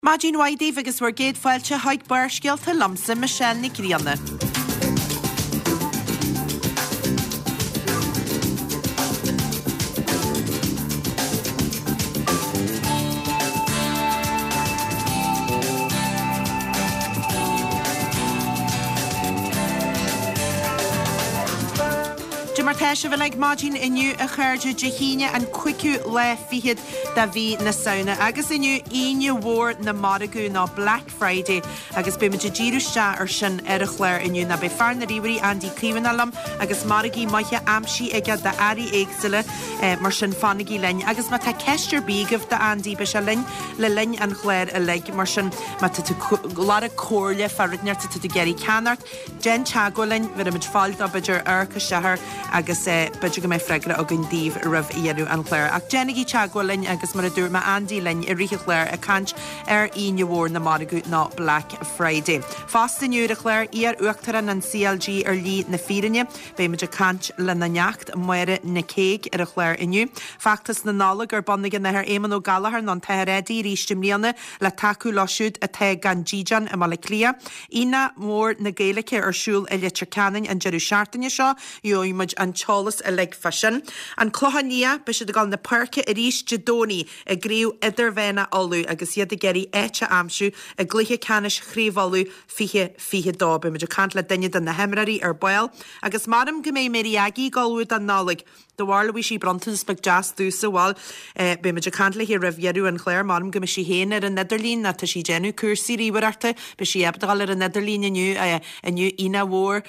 Máidín Waidí agus bhar géad fáilte haid barscialta lamsa Michelle ní Grianna. Martéise bhfuil ag máidín inniu a chuirde de híine an cuiiciú le fihiad da bhí na saona. Agus inniu íne mhór na maragú ná Black Friday agus be muidir díúiste ar sin ar a chléir inniu na be fear na ríomhairí Andy Clevenalam agus maragaí maithe amsí ige de airí éagsile mar sin fannigí lein. Agus má tá ceistir bígah de Andy be se lein le lein an chléir a leig mar sin má tú lara cóirle farridneart tú geirí canart. Jen teagó lein bhí a muid fáilt a beidir arca sehar agus beidir go mé freigra a gon díomh rah iadú an chléir. Ach Jenigí teagólainn agus mar a dúr ma Andy lein i rithe chléir a cant ar íne mhór na maragú ná Black Friday. Fásta nniuúr a chléir ar uachtaran an CLG ar lí na fírinne, bé muidir cant le na neacht muire na céig ar a chléir inniu. Factas na nálag ar bonnagan na ar éman ó galahar ná the rédí rístim líana le taú losúd a the gan Gijan a mala clia. Ina mór na géalacha ar siúl a litir canin an jeú seaartainine seo, ioimiid an teolas a leg fashion. An clohannia be se gal na parke a rís jadóní a gríú idir bhéna olú agus iad a geirí éite amsú a gluthe canis chríomhalú fihe dá be muidir cant le daine den na hemraí ar bail agus marm go mé mériagi galúd an nálig do bhharla sí brontans be jazz dúsa bháil be muidir cant le hir rahhearú an chléir marm go me sí héana ar an Netherlín na tá sí genú cuasaí ríhararta be sí ebdal ar an Netherlín aniu ina mhór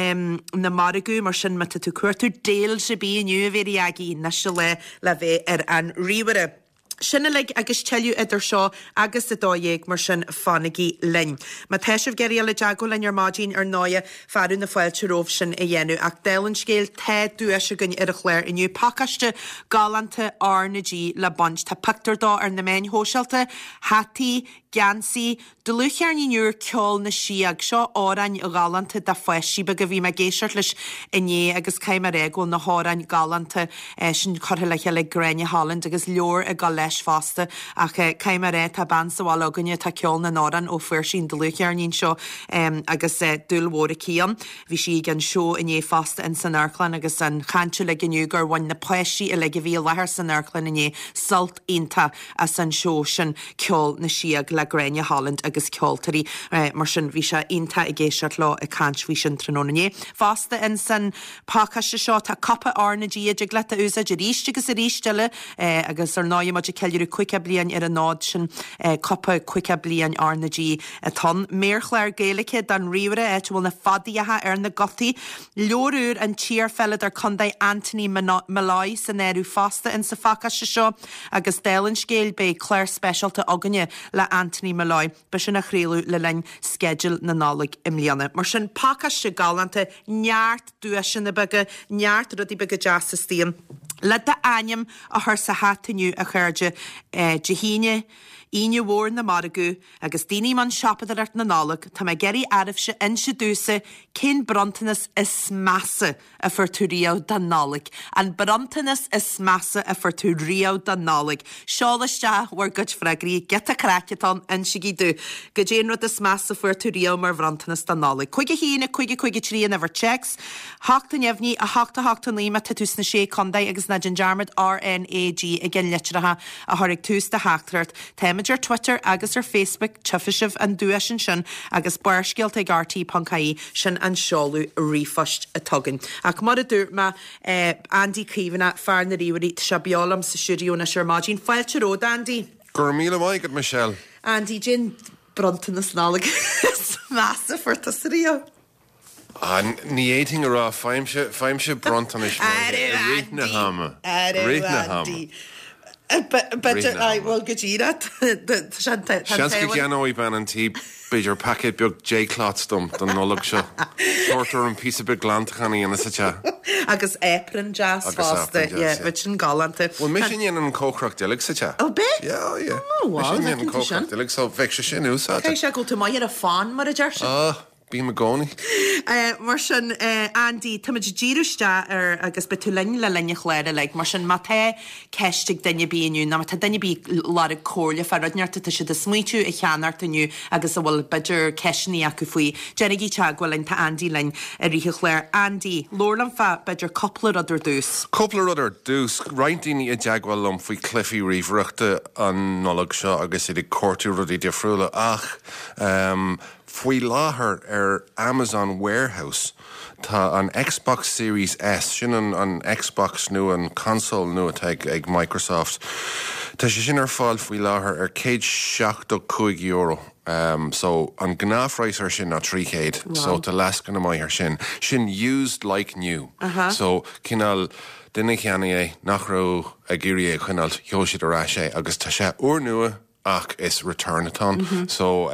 na maragú mar sin mata tú cuairtú déal se bí aniu a bhéir agí na se le bheith ar an ríomhare. Sinnalig agus teilú idir seo agus a dóhéag mar sin fannigí lein. Má teisih geirí le deagó lein ar máidín ar náia farú na fáilte róh sin a dhéanú ach délann scéal te dúise gunn ar a chléir inniu pacaiste galanta RNG le bant tá pictar dá ar na main hóseilta hatí Gansaí duluchearní nuair ceol na siag seo árain a galanta da foiisi be go bhí me géisiart leis inné agus caiimar égó na hárain galanta sin chotha le Grenne Holland agus leor a gal leis fásta ach caiimar tá ban sa bháil aganne tá ceol na náran ó fuair sin duluchearnín seo agus dulhóra cían. Bhí si gan seo inné fásta in San Airclan agus an chanú le gniu gur bhain na poisi a le go bhí lethir San Airclan inné salt inta a san seo sin ceol na siag le Grenne Holland agus ceoltarí mar sin bhí se inta i ggéisiart lá a cant bhí sin trónané. Fásta in san pácaiste seo tá coppa RNG a gleta úsa de ríiste agus a ríistele agus ar náim maidir ceilú cuiice blian ar a nád sin coppa cuiice blian RNG a ton. Méirchléir géalacha dan riomhre bhfuil na fadaíathe ar na gotaí. Leorúr an tíar fellad ar condaid Anthony Malloy san éirú fásta in sa pácaiste seo agus délann scéal bé Claire Specialta aganne le Anthony Malloy be sin a chréalú le lein schedule na nálig im líana. Mar sin pácaiste galanta neart dúis sin na bege neart rudí bege jazz stíam. Le de aim a thur sa hataniu a chuirde de híine íne mhór na maragú agus daoine man siapadar art na nálag tá me geirí airibse in se dúsa cin brontanas is massa a fuirtú riamh den nálag. An brontanas is massa a fuirtú riamh den nálag. Seálaiste war gud freigraí get a cracetán in sigí dú go déan rud is massa fuirtú riamh mar brontanas den nálag. Chuige híine chuige trí an ever checks. Háachta neamhní a háachta líma tatús na sé condaid agus na ginjarmad RNAG a gin litratha a thurig tús de háachtarart. Ar Twitter agus ar Facebook tufaisih an dúisin sin agus barscialt ag RT.caí sin an seáú rifost a tugann. Ach mar a dúr ma Andy Clevenalam fear na ríomhairí se beálam sa siúna seirmáidín fáilte ród Andy. Gur míle maigad Michelle. Andy gin brontanas nálag massa fuirta sa riamh. Ní éting ará feimse brontanis réithna hama. Réithna hama. But well, Gajirat. Shanska Gianoi ban and tea beidir packet bug J Clotstum don nolog seo. Shorter and piece of big glantachani and sucha. Agus apron jazz fasta, yeah, which in galante. Well, mission yin and cocrock delic sucha. Oh, be? Yeah. Oh, wow. Mission yin and cocrock delic so vexa shin usa. Okay, shall go to my a fan, mar a jersh. bí me gcónaí. Mar sin Andy tuid ddíúiste ar agus be tú lein le lenne chléire le mar sin mata ceistigh danne bíú na tá danne bí lá a cóla farradneartta tá si de smuitiú i cheanart aniu agus bhfuil beidir ceisní acu faoi. Jenigí te ghfuilin tá Andy lein a rithe chléir. Andy, Lorlan fa beidir coppla rudidir dús. Coppla rudidir dús, reintíní a deagháil lom faoi Cliffy Reeve an nolog seo agus iad cuairtú rudí defriúla ach faoi láthair Amazon Warehouse tá an Xbox Series S sin an Xbox nu an console nu ag Microsoft tá sé sin fáil faoi láthair €175 so an gnáfreis sin na 300 wow. So tá lascan am sin used like new so cinál Dinne cheanna nach ró a gúí chuinál heoisiad ará sé agus tá sé uair nua ach is return-atá. So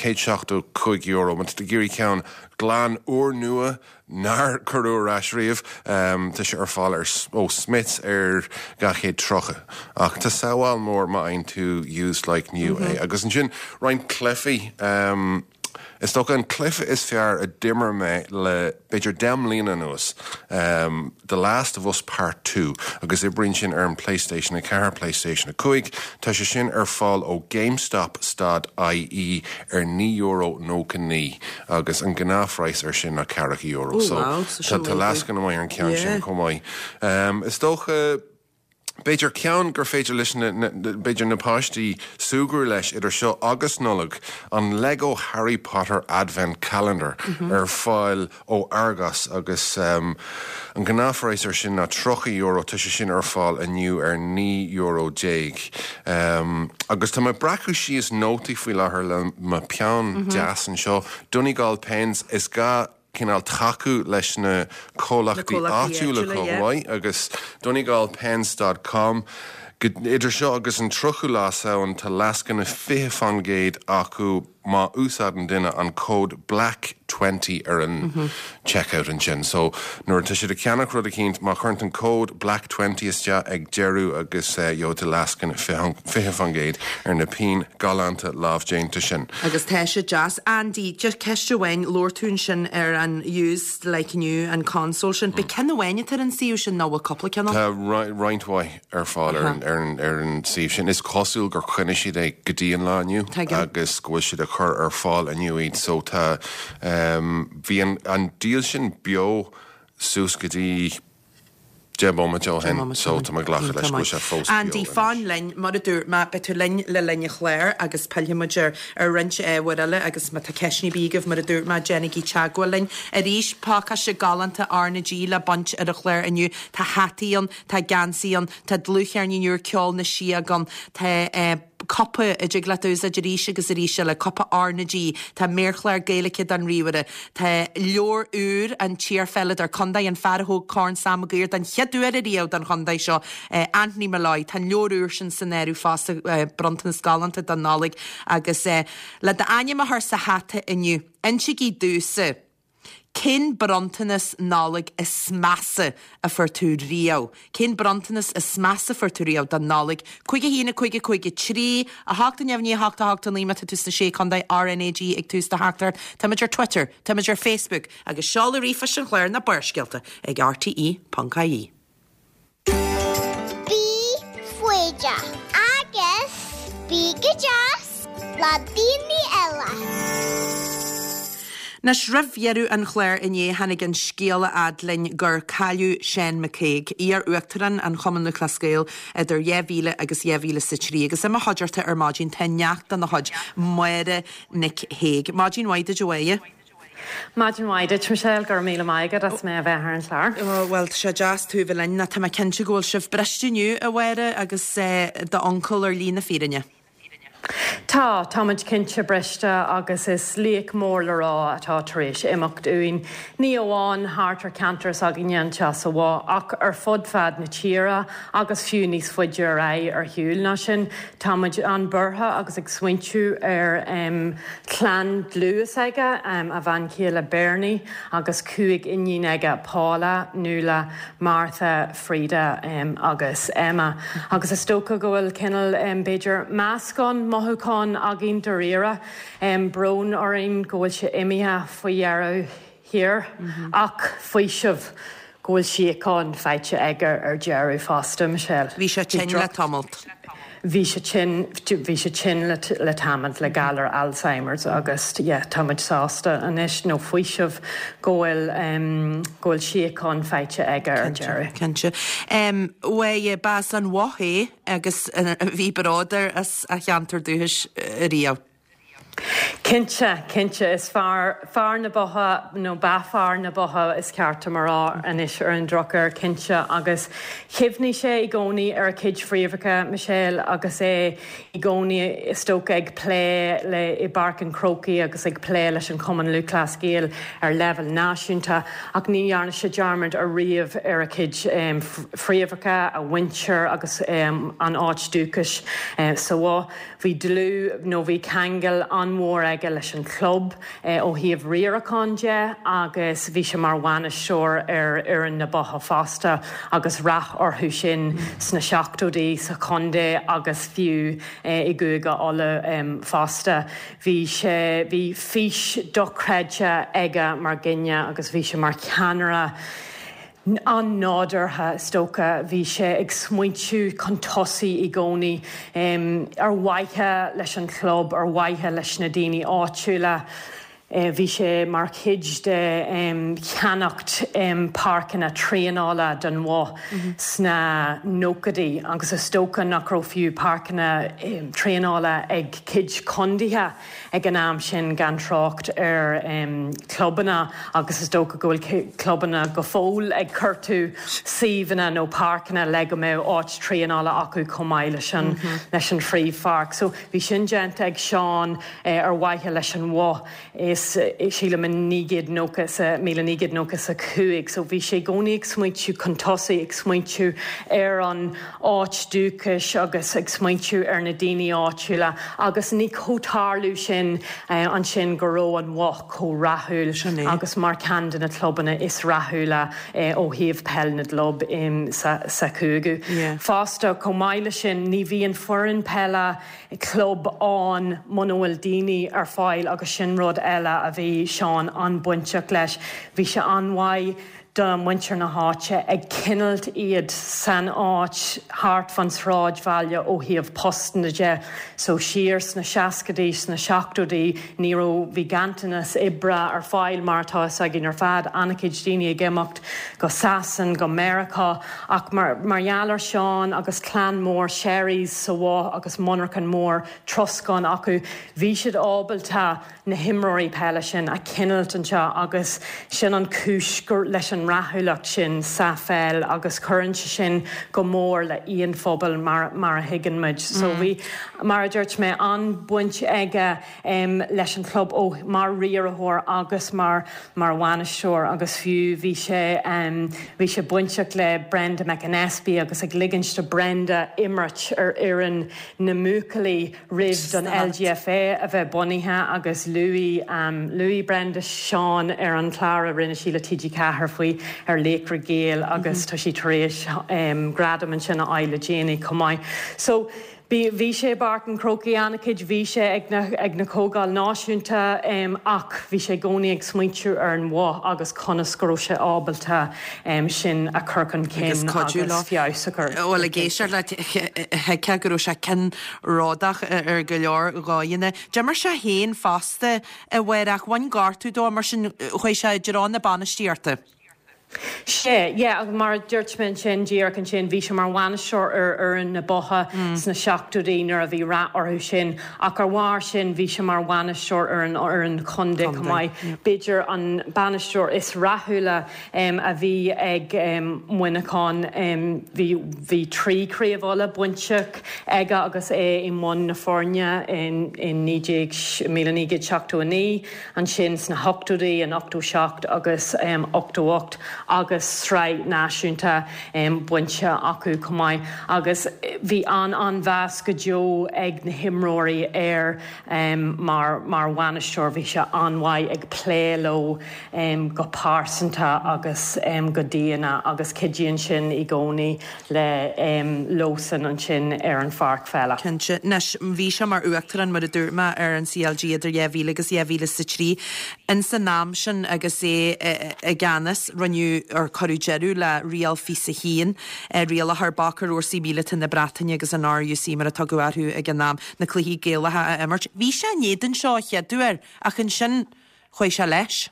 €175 man de gúí ceann glán uair nua nar curú ráisríomh tá sé ar fáil ó Smiths gachéad trocha. Ach tá saoáil mór má ein tú used like new agus an sin rein Cliffy is toch an Cliffy is fear a dimmer me le beidir demlína nuas The Last of Us Part 2 agus brin sin an PlayStation a car PlayStation a cuig tá sé sin fáil ó GameStop.ie €9 nó ní agus an gnáfreis sin a €40 so tá lascan mai an cean sin comái is toch Beidir ceann gur féidir leis beidir napáistí súgur leis idir seo agus nolog an Lego Harry Potter Advent Calendar fáil ó Argos agus an gnáfreis sin na €30 tá sé sin fáil aniu €9 agus tá bracu si is nótaí faoi láthair le ma peann deas an seo Donegal Pens is ga cinál taú leis na cólachtaí áitiúla comhaid agus donegalpens.com idir seo agus an trochu lásáin tá lascan na 50 acu má úsad an duine an cód BLACK20 ar an checkout an sin. So nuair tá si a ceannach rud a cínt má chuint an cód BLACK20 is de ag dearú agus jó de lascan 50 ar na pín galanta lábhdéanta sin. Agus tá sé jazz Andy just ceiste bhain lortún sin ar an used like new an console sin be cenne bhaine tar an síú sin ná bhfuil coppla ceanna? Tá reinthhaid ar fáil ar an síú sin is cosúil gur chuine siad é go dtíon lániu agus scoil siad a chur ar fáil aniu iad so tá bhí an díal sin bio sús go dtí Jebom hen so tá ghlacha leis go sé fós. Andy fáin lein mar a dúr má beú lein le lenne chléir agus peilimuidir ar rinse éhile agus má tá ceisní bígah mar a dúr má Jenigí teagháilin a ríis pácha se galanta arnadí le bant ar a chléir aniu tá hataíon tá gansaíon tá dlúchearníúr ceol na siagan tá coppa a diglaús a ríise agus a ríise le coppa arnadí tá méchleir géalacha an riomhre tá leor úr an tíarfellad ar condaid an ferthó corn samagúir an cheadúir a riamh an condaid seo Anthony Malloy tá leorúr sin san éirú fásta brontan scalanta don nálaigh agus le de aine a th sa hata inniu insigí dúsa Cyn brontanas nálaigh is smasa a furtú riao. Cyn brontanas is smasa furtú riao dan nálaigh. Cuige hína cuige trí a háachta neamhní háachta líma tú na sé condai RNAG ag tús de háachtar tamidir Twitter, tamidir Facebook agus seála rífa sin chléir na burscialta ag RTE.ie. Bí fuide agus bí go deas le daoine eile. Nas rafhearú an chléir iné hanig an scéala adlainn gur caiú Shane McCaig ar uachtaran an chomanú clascéil idir 2000 agus 2003 agus am a hodidirta ar mágin teneacht an na hod muire Nick Haig. Mágin waide joéie? Mágin waide Trishel gur míle maigad as mé a bheith ar an slár. Well, sé jazz tú bhfuil na tá cinse ggóil sibh breistiniu a bhhaire agus de oncle ar lína fírinne. Tá táid cinse breiste agus is líoc mór le rá atá taréis imacht úin ní amháin háart ar cantar a gnéanta sa bhá ach ar fud fad na tíra agus fiú níos fuidir ra ar hiúil na sin táid an burtha agus ag swinú ar clan luas aige a bhain céile Bernie agus cuaig inín aige Paula, Nuala, Martha, Frida agus Emma agus is tóca gohfuil cinnal beidir meascán mothúáin a gin do réire brón ar on ggóil se imithe faoi dhearú hir ach faoi sibh ggóil siáin feite aige ar dearú fásta Michelle. Bhí sé tin le tomult. Bhí sé sin le tamant le galar Alzheimer's agus tamid sásta anis nó faoisih ggóil siáin feite aige ar dearú. Kense. Bhé bás an wathaí agus bhí baráidir as a cheantar dúthis riamh. Cinse is fear na botha nó bafar na botha is cearta marrá anis ar an drochar cinse agus chimhní sé I gcónaí ar cid phríomhacha Michelle agus I gcónaí istócha ag plé le I barcan crocaí agus ag plé leis an Cumann Lúthchleas Gael ar level náisiúnta ach ní dhearna sé dearmid ar riamh ar a cid phríomhacha a winter agus an áit dúchas sa bhá bhí dlú nó bhí cheangal an mór aige leis an club ó híomh riaracánde agus bhí sé mar bhaine seoir ar an na botha fásta agus rath orthú sin sna seachtódaí sa condé agus fiú I gcuaige ála fásta. Bhí fís docréide aige mar ginne agus bhí sé mar ceanara an nádartha stócha bhí sé ag smuoitiú chun tosaí I gcónaí ar waithe leis an club ar waithe leis na daoine áitiúla. Bhí sé mar cid de cheannacht páirceanna tríanála don mhá sna nócadaí agus is tócha nach raibh fiú páirceanna tríanála ag cid condaithe ag an am sin gan trácht ar clubbanna agus is tócha go bhfuil clubbanna go fóil ag curtú síomhanna nó páirceanna le go mé áit tríanála acu comáil leis an phríomhpháirc. So bhí sin déanta ag seán ar waithe leis an mhá síle man nígad nóchas míle nígad nóchas a cuaig, so bhí sé gcónaí ag smuoitiú chun tosaí ag smuoitiú ar an áit dúchas agus ag smuoitiú ar na daoine áitiúla agus ní chótárlú sin an sin go raibh an mhach có rathúil agus mar ceann na clubbanna is rathúla ó thaobh pellnad lob sa cúgu. Fásta comáile sin ní bhíon forann pella club an monóil daoine ar fáil agus sin rud eile a bhí seán an buinteach leis. Bhí sé anmhaid don muintir na háte ag cinnalt iad san áit hart van sráid bhaile ó híomh postan de so siar sna seacadaí sna seachtódaí ní raibh bhí gantanas ibre ar fáil martá a gin ar fad annacid daoine ag imeacht go Sasan go America ach margheallar seán agus clan mór Sherry's sa bhá agus monarchan mór troscán acu bhí siad ábalta na himróí peile sin a cinnalt anseo agus sin an cúis leis an rathúlacht sin sa fel agus current sin go mór le íon phobal mar a higanmuid. So bhí mar a dúirt mé an buint aige leis an club ó mar riarthóir agus mar bhaine seoir agus fiú bhí sé buinteach le Brenda McAnespy agus ag liganste Brenda Imrich ar ian na múcalaí rih don LGFA a bheith bunithe agus Louis Brenda Seán ar an chlára rinne sí le TG Cahar faoi ar lécra Gael agus tá sí taréis gradam an sinna Aile Jéanaí cumáid. So bhí sé barcan crocaí annacid bhí sé ag na cógáil náisiúnta ach bhí sé gcónaí ag smuoitiú ar an mhá agus conascrú sé ábalta sin a chucan cin agus fiosachar. Bhfuil a géisiir le ceagurú sé cin rádach ar go leor gáine. De mar sé héon fásta a bhfuach bhain gáirtú dó mar sin chuir sé derán na banistíirta. sé, ag mar dúirtmin sin díar an sin bhí sem mar bhaine seoir ar an na botha sna seachtódaí nar a bhí rá orthú sin ach ar bhhair sin bhí sem mar bhaine seoir ar an condé cumáid. Beidir an banisteoir is rathúla a bhí ag muineáin bhí trícríomhála buinteach aige agus I món na fórne in 1979 an sin sna 8daí an 8 seacht agus 8 agus sráid náisiúnta buinte acu cumáid agus bhí an bheas go deo ag na himróirí mar bhainisteoir bhí se anmhaid ag pléló go pásanta agus go díana agus cidíonn sin i gcónaí le lósan an sin an farc fella. Kense nes bhí se mar uachtar an mar a dúrma an CLG idir 2000 agus 2003 in san náam sin agus a ganas runniu ar choú jeú le rial fi sa hían rial a thbachar ó síbíle in na Bretainine agus an áú sí mar a tuguarthú ag an náam na cluhí géalathe a immert. Bhí se néan seo cheadúir ach an sin chuoi se leis.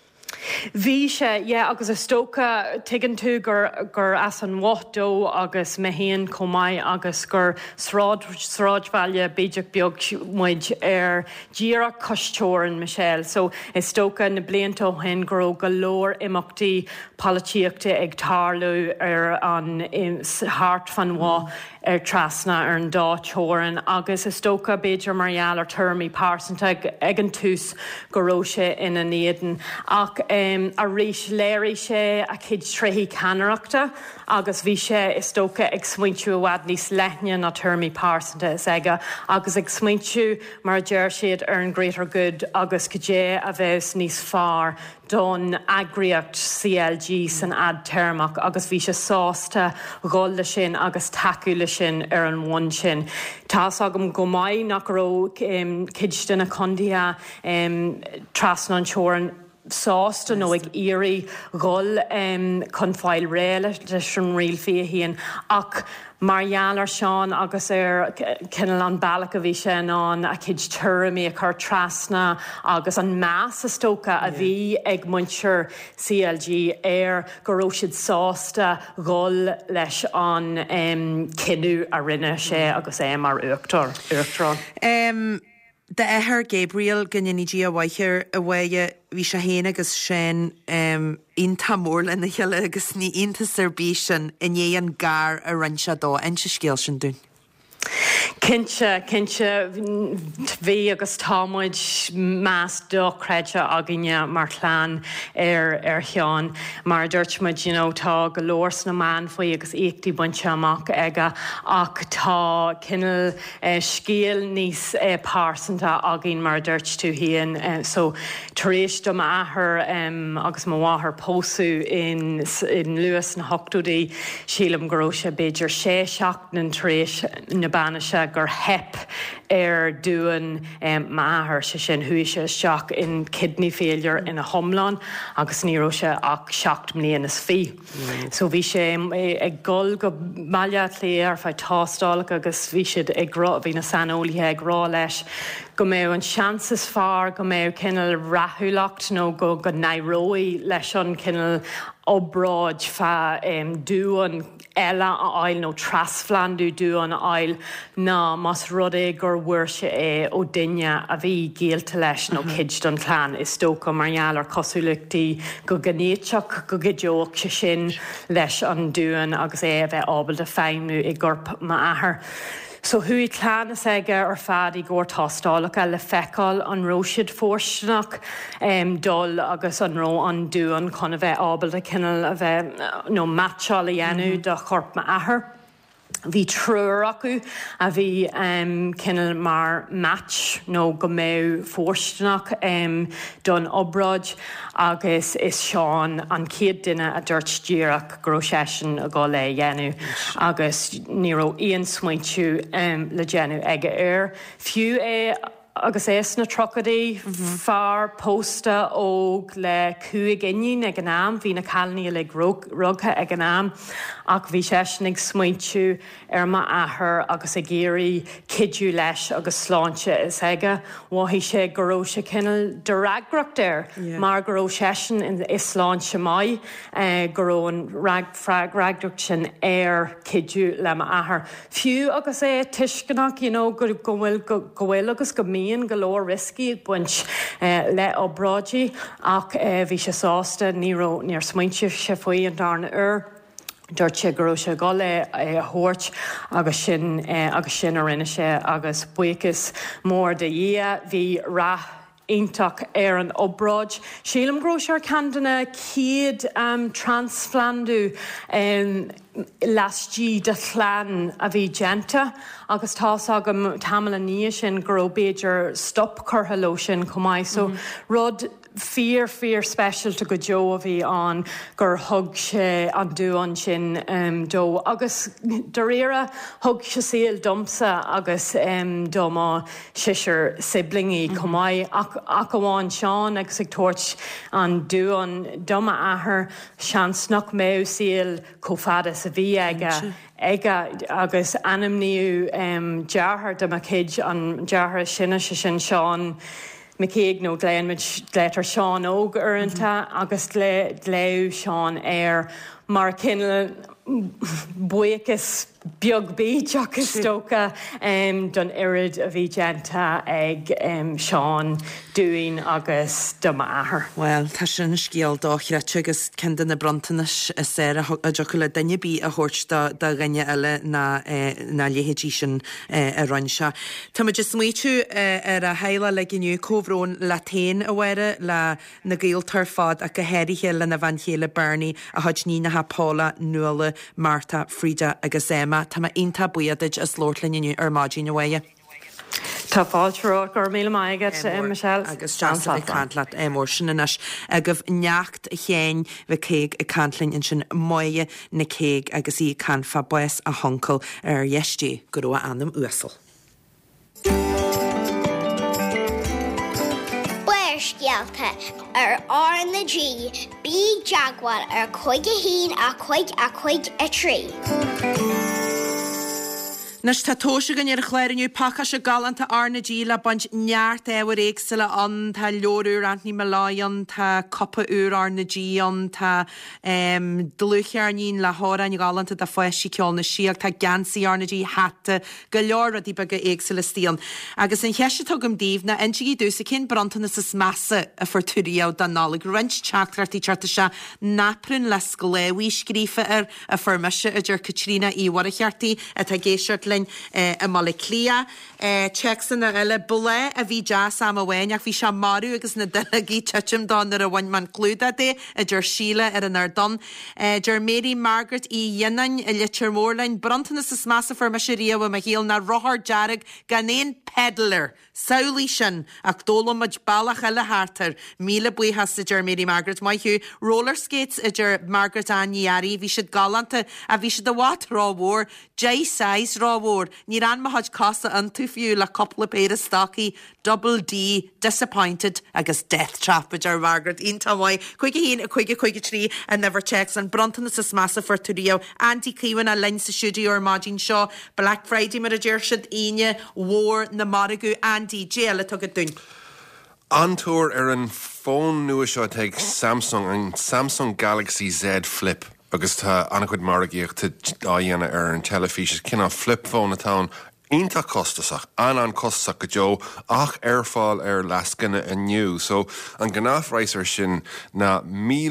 Bhí sé agus is tóca tuigeann tú gur as an mhachtó agus mehéan comáid agus gur sráidbhaile beideach beag muid díra costóir Michelle. So is tóca na blianta ó hen go leor imeachtaí polítíochta ag tarlú an hart fan mhá trasna an dáteóran agus is tóca beidir marall ar termí pásanta ag an tús goróise ina néadan ach a rís léirí sé a cid tréhí canarachta agus bhí sé is tóca ag smuintú bhhad níos leithne na termí pásanta is aige agus ag smuintú mar deir siad ar an Greater Good agus go dé a bheits níos fearr don agriocht CLG san ad termach agus bhí sé sásta gála sin agus takeúla sin ar an bhain sin. Tás agam go maiid nach ró cidstan na condia trasna an teoran sásta nó ag irí gáil chun fáil réile leis an rial fia híon ach Marianar Seán agus cinnal an bailach a bhí sé an a cid tuairimí a chur trasna agus an meas is tóca a bhí ag muintir CLG go raibh siad sásta gáil leis an cinú a rinne sé agus mar uachtarrán. De éair Gabriel gannigí a bhaithir a bhaige bhí sé héana agus sin intamór le na heile agus ní inta serbí sin in dhé an gar a rinse dó ein se scéal sin dún. Cinse bhí agus támuid meas dóchreide aginne mar chláán ar cheán mar dúirtmuid tá go lórs na man faoi agus éachtaí buinte amach aige ach tá cinnal scéal níos pásanta agin mar dúirt tú híon so taréis do maithair agus má bháthair pósú in luas na hochtúdaí sílam goró sé beidir 6 seach na taréis na banise gur hep dúan maithair se sin thuise seach in kidney failure ina thomláin agus níró se ach 7 mbliana is fi. So bhí sé ag gol go maiile léir fá tástálacha agus bhí siad bhí na sanolaithe ag rá leis go méh an seansas fearr go méh cinnal rathúlacht nó go nairóí leis an cinnal obráid fa dúan eile a ail nó trasflanú dúan ail ná mas rud é gur bhuair sé ó duine a bhí géalta leis nó cid don chláán is tóca marall ar cosúlachtaí go gnéiteach go gidéoach se sin leis an dúan agus bheith ábal a féimú i gcorp maithair. So hui chlánas aige ar fad I gcóir tástálacha le feicáil an róisiid fórstanach dul agus an ró an dúan chun a bheith ábal a cinnal a bheith nó matseáil a dhéanú do chorp maithair. Bhí trúr acu a bhí cinnal mar match nó go méh fórstanach don obráid agus is seán an céad duine a dúirt díreach gro sesin a gá le dhéanú agus ní raibh íon smaointú le déanú aige fiú agus na trocadaí fearr pósta óg le cuaig inniu ag an am, hí na calnaí le rugtha ag an am ach bhí seisnig smaointú ma athair agus a géirí cidú leis agus sláinte is aige bhí sé go raibh sé cinnal de ragracht mar go raibh sesin is sláinte mai go raibh an ragdrucht sin cidú le athair. Fiú agus tuiscinach go bhfuil agus go míon go leor riscí ag buint le obráidí ach bhí sé sásta níor smaointe sé faoi an darna dúirt sé go raibh sé gá le thuirt agus sin a rinne sé agus buchas mór de dhé bhí rath ítach an obráid. Sílam gróisiar candana céad transflandú lastí de chláán a bhí genta, agus táságam tamala níos sin gur béidir stop curthaló sin cumáid. So rud fear special to go jo a bhí an gur thug sé an dúan sin dó. Agus doréire thug se síl domsa agus doma siir siblingí cumáid ach amháin seán agus ag tuairt an dúan doma athair seansnach mé síl cófada sa bhí aige agus anamníú dearthar de céid an dearthar sinne sin seán McCaig nó léanmid létar Seán óg uanta agus léú Seán mar cinile buchas beag bíd agus tóca don irid a bhí genta ag Seán dúin agus doma athair. Well, tá sin scéal dáchreite agus cean na brontanas séra a jocu le daine bí a thuirt da rinne eile na léhétí sin a roinse. Tá me just smuitiú ar a heile le giniu cóhrón latéin a bhhaire le na gaoltar fad a go héirithe le na bhanchéile Bernie a thuid ní na Pála, Nuala, Marta, Frida agus Emma. Tá inta buiadiid a slórtlainniu ar máidín a bhaie. Tá fáilrá gur mí maigad Michelle agus cantlaat mór sin inis a goh neacht chéin bheith céig a cantlainn in sin muoie na céig agus í canfa bues a honcail ar dhéistí go anam uasal. Buircealta ar na G, bí jaguar ar chuig a hín a chuig a trí. Nas tá tóise gan ar chléirniu pacha se galanta arna G le bant neart éhar éagsile an tá leorú antní meláan tá coppa úr arna G an tá dluchearnín le hárain galanta de foiisi ceolna siag tá gansaí arna G hatta go leor a dí bag éagsile stían. Agus an cheise tugam díomh na NGí dúsa cin brantanas is massa a fortúriá dan nálig rint teachtartí charta se naprin le scoléhí scrífa ar a formeise a dúr Catriona íhar a cheartaí a tá géisiart a mala clia checksan a eile bula a bhí jazz am a bhain ach bhí se marú agus na delegí tuim don ar a bhain man clúda dé a dúr síle ar an ardon. Dúr Mary Margaret í dhéanain a litir mórlein brantanas is massa for me sé riamh a héal na rothar dearag gan éon peddler saolí sin ach dólamid bailach eile hátar míle buchas a dúr Mary Margaret mai hiú roller skates a dúr Margaret Aniari bhí siad galanta a bhí siad a wat ráhór J-size ráhór ní ran ma had casa an tú fiú le coppla péad stocky double D disappointed agus death trap ar Margaret ínta bhaid chuige hín a chuige trí a never checks an brantanas is massa for turío Andy Clewan a lein sa siúdío ar Máidín seo Black Friday mar a dúir siad aine mhór na Maragu Andy J le tugad dún. Antúir ar an fón nua seo teag Samsung Galaxy Z Flip agus tá anachcuid margaíocht a dhéana ar an telefísis cinna flip phone atá Ínta costasach, an costasach go jo, ach fáil ar lascanna aniu. So, an gnáthreisir sin na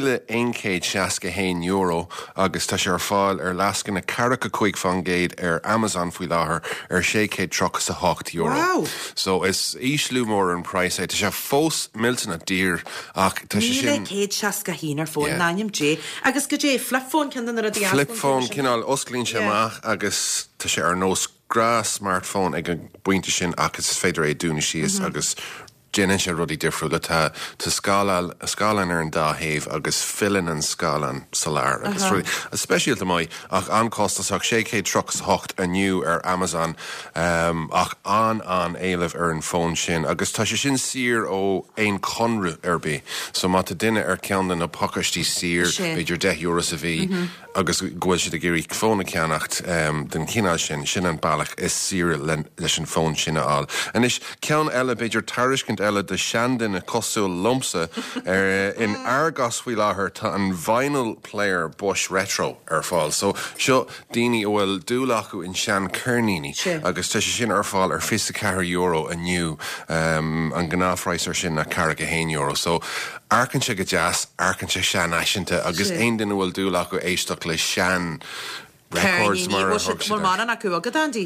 €1,161 agus tá sé ar fáil ar lascanna caracha chuig fangéid ar Amazon faoi láthair ar €638. Wow! So, is íslú mór an price é. Tá sé fós miltana dír ach tá sé sin... €1,161 ar fón, náim J. Agus go J, flip phone cinnan ar a diaspora. Flip phone cinál osclín sé amach agus tá sé ar nós gra smartphone ag an buinte sin agus féidir é dúna síos agus déanann sé rudí difriúla tá scálan ar an dáhéamh agus filan an scálan salár agus especialta mai ach an costasach €638 aniu ar Amazon ach an éileh ar an phone sin agus tá sé sin sir ó ein conru arbí so má tá duine ar ceanna na pocastí sir beidir €10 a bhí agus gúil si a géirí fóna ceannacht den cinál sin an bailach is sir leis an phone sinna all. An is ceann eile beidir tariscint eile de seandin a cosú lomsa in argas bhí láthair tá an vinyl player Bosch Retro ar fáil. So seo daoine bhfuil dúlachu in sean Cerníní agus tá sé sin ar fáil ar €54 aniu an gnáthreisir sin na €101. So arcann sé go jazz, arcann sé sean aisinta agus aon duine bhfuil dúlachu éisteach le sean records mar an acu agad Andy.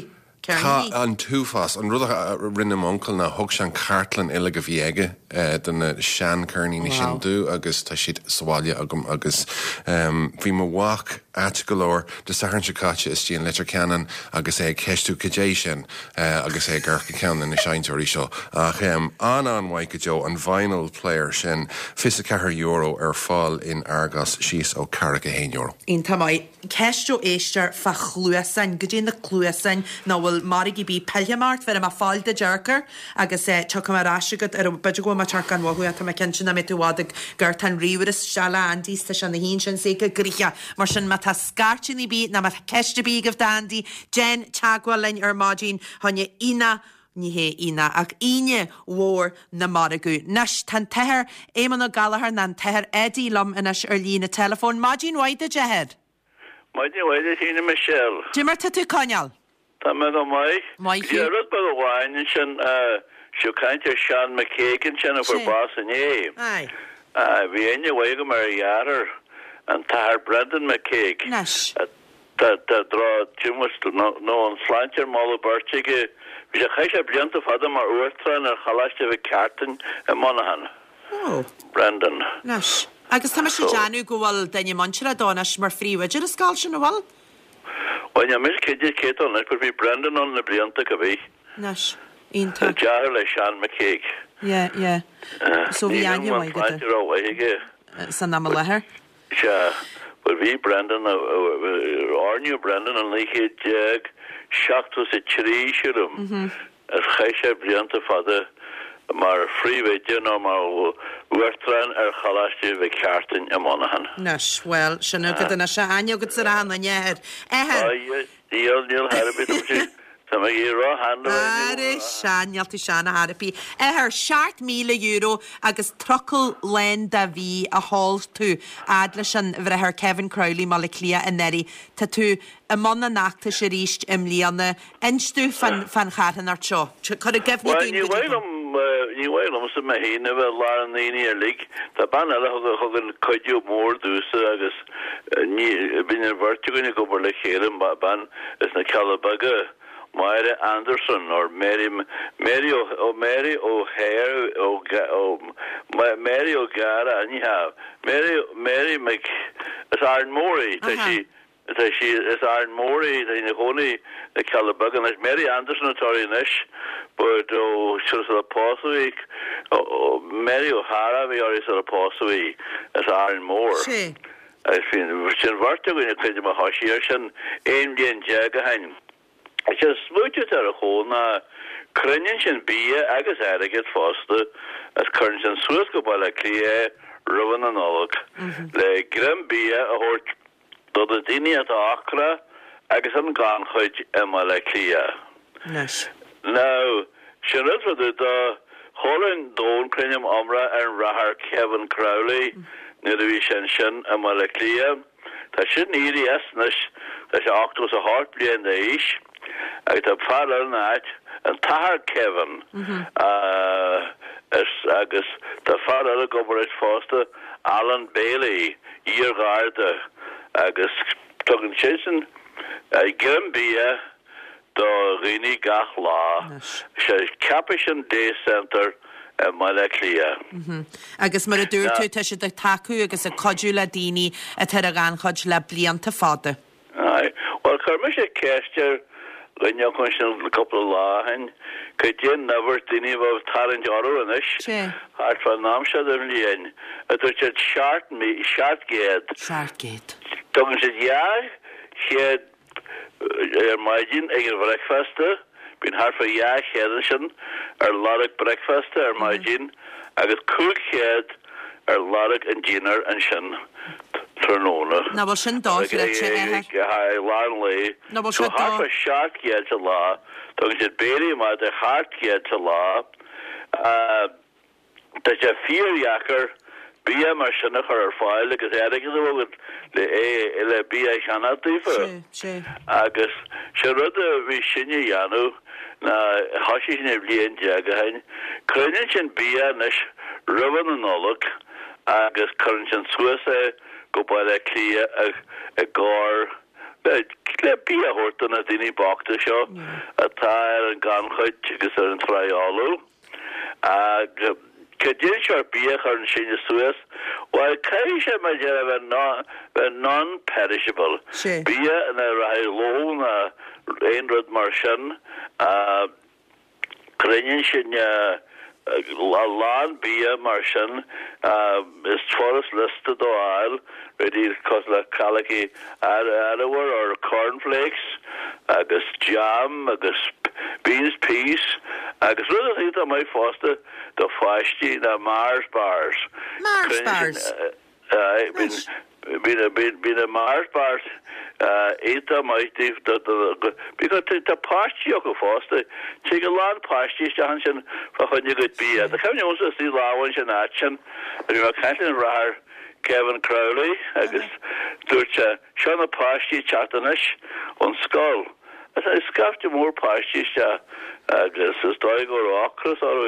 Kearney. An túfas an rud rinne onkel na hog an cartlan ile go bhíige den sean Kearney ní sin dú agus tá siad sáile agam agus bhí mar wach atgolóir de sahann sekáte is tíon letter canan agus é ceistú cadé sin agus é ggurcha cean na seinintúirí seo ach anhaige Jo an vinyl player sin €54 ar fáil in Argos síos ó €101. In tamai ceistú éistear fa chluasain go dtí na chluasain ná bhfuil marigi bí peillamart fer a fáil de jerker agus tucha mar ráisiigad ar beidir go mar tarcan bhú a tá cin sin na mitúhádig gur tan riúir is seala andísta sin na hín sin sé go grícha mar sin má tá scartin í bí na má ceiste bí goh dandí Jen teagháil lein ar mádín tháine ina ní hé ina ach ine mhór na maragú. Nes tan teir éman ó galahar na teir Eddie lom inas ar lína telefón. Mádín waide jehead? Mádín waide sína Michelle. Jimmer tá tú coineal? Tá me go mai. Mai fi? Dúrad bag a bháin sin siúcainte Sean McCagan sin a bhar bás in é. Ai. Bhí aine waige mar a dhearar an tahar Brendan McCaig. Nes. Tá drá Jimus nó an sláintear mála bartige bhí sé chaise blianta fada mar uirtran ar chalaiste bh cartan a Monaghan. Oh. Brendan. Nes. Agus tá sé deanú go bhfuil daine manseire dánas mar fríomhaidir a scáil sin bhil? Wain a mis céidir cétón nes bhí Brendan an na blianta go bhí. Nes. Ínta. Dear le Sean McCaig. Yeah. So bhí aine waige. San na lethir? Ja, but we Brendan, Arnie Brendan, and like it jag, shocked was a tree should'em. As Chaisha Brianta father, maar freeway dinner, maar wertran chalasje we karten in Monaghan. Nes, well, shanukad and a shahanya good saran and yet. You'll have a bit of Sama euro hand. Are Shanialty Shana Harapi. Her shart €1,000,000 agus truckle len da vi a hall to Adlishan her Kevin Crowley Malaclia and Neri tattoo a monna nachta she reached Liana enstu fan Chatan or cho. Could it give me you wait some he never learn the league. The banner hogan could you more do so agus been a virtue go over like here but ban is na Calabaga. Myra Anderson or Mary O'Hare Mary O'Gara and you have Mary Mc is Aaron Morey she is Aaron Morey in the honey the Calabaga and Mary Anderson Torianish but she was a Apostle Mary O'Hara we are is a Apostle as Aaron Moore I think she's working when you play my Hoshirshan Indian Jagahan I just smooth it at a hole na Crinnian Bia agus Araget Foster as current and Swiss go by like clear Ruben and Olok. Le Grim Bia a hort do the dini at Accra agus an Ganhuj Emma like clear. Yes. Now she knows for the Holland Don Crinium Omra and Rahar Kevin Crowley near the Vishen Emma like clear. That shouldn't eat yes that Octos a heart in the ish. I got a father night and Tahar Kevin agus the father go over his foster Alan Bailey Yeargarda agus tugan Jason Gambia do Rini Gachla she Capuchin Day Center Malaclia. Agus mar a dúirtú tá sé de taú agus a codú le daoine a tar a gan chod le blianta fada. Aye. Well, Carmish Kester when you a couple of law could you never think of talent or an ish? Hard for Namsha than Lien. It was just Shartgate. Don't said, yeah, she had imagine a breakfast, been hard for yeah, Hedison, or Lodic breakfast, or imagine. I got cook head, or Lodic and Jenner and Shin. Na bhil sin dá Lonely. So half a shot yet to law. Don't you bury my the heart yet to law. There's a fear yacker. Be a machine or file like a attic with the be a cannot differ. Agus she wrote the Vishinya Yanu na Hoshi Nebli and Jagahan. Crinich and be a nish Ruben and Nolok. Agus current and Swiss. Go by that clear a gore le bia horta na dini bakta seo a tair an ganchuid agus an traiáú Cadil seo bia ar an sinne Suez while caiise me non-perishable bia in a ra lo na einrod mar sin Crennin sin Lan bia mar sin is forest listed o ail ready cos le calaki adawar or cornflakes agus jam agus beans peas agus rudder thing my foster the fashti the Mars bars been a Mars bars eita mighty because the pasty go foster take a lot pasty Johnson for when you could be the come also see lawan in action and you can't rar Kevin Crowley agus dúirte Seanna pasty chatanish on skull as I scaffed more pasty agus is dóig go acras or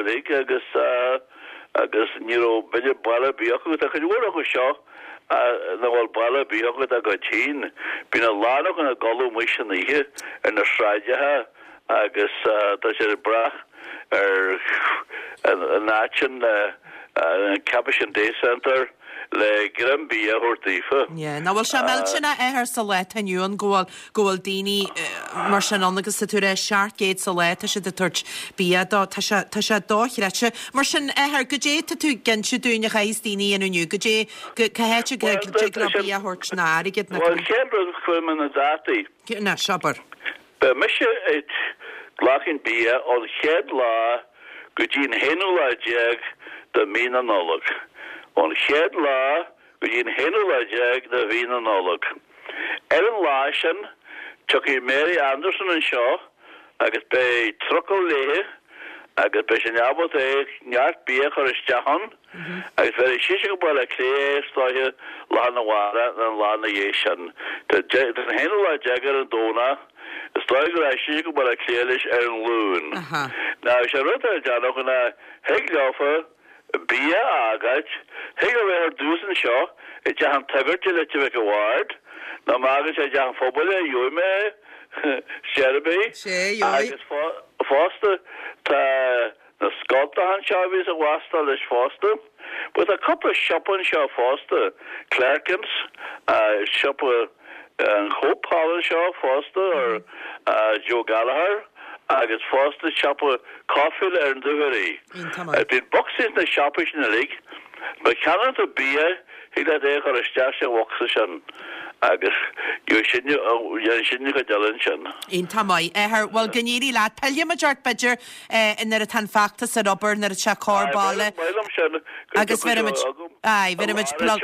agus bidde balla bíochu a chu bhór go seo na bhil balla bíochu a go tín bín a lánach an a galú muisi ihe ar na sráidethe agus tá sé brach ar an náin Capuchin Day Center le grim bia hortífa. Na bhfuil se meiltena éair sa leit aniu an ggóil daoine mar sin agus sa tú seaartgéad sa leit a se de tuirt bia tá se dóchreite mar sin éair go dé tú gense dúine chaéis daoine anniu go dé cahéite go bia hort snáir get na chuman na dátaí. Na seabar. Be me se it glachin bia ó chead lá go dín henú lá deag de mí an nolog. On chead lá go dín henú lá deag de hí an nolog. An lásin tuí Mary Anderson an seo agus be trocal léhe agus be sin abot neart bia chu istehan agus ver si go bol a lé stoie lá na wara an lá na héisian. Den henú lá deagar an dóna stoigur a si go bol a lélis ar an lún. Na se ru deannach na heagláfa bia agad heag ar dúsan seo I dean tugart le tu go ward na mágus sé dean fóbal joime Sherby agus foster tá na Scotland Chavis a wasta leis foster with a couple of shopping shop foster Clarkins shop an Hope Holland Shaw Foster or Joe Gallagher agus Foster shop coffee and delivery. Been boxes in the shopping in the league, but Canada beer he let or a stash of oxygen. Agus you shouldn't go Dylan. In Tamai, well, Ganiri lad, Pellia Majart Badger, in the tan factus at Upper, and the Chakor Balla. Agus very much, very much plug.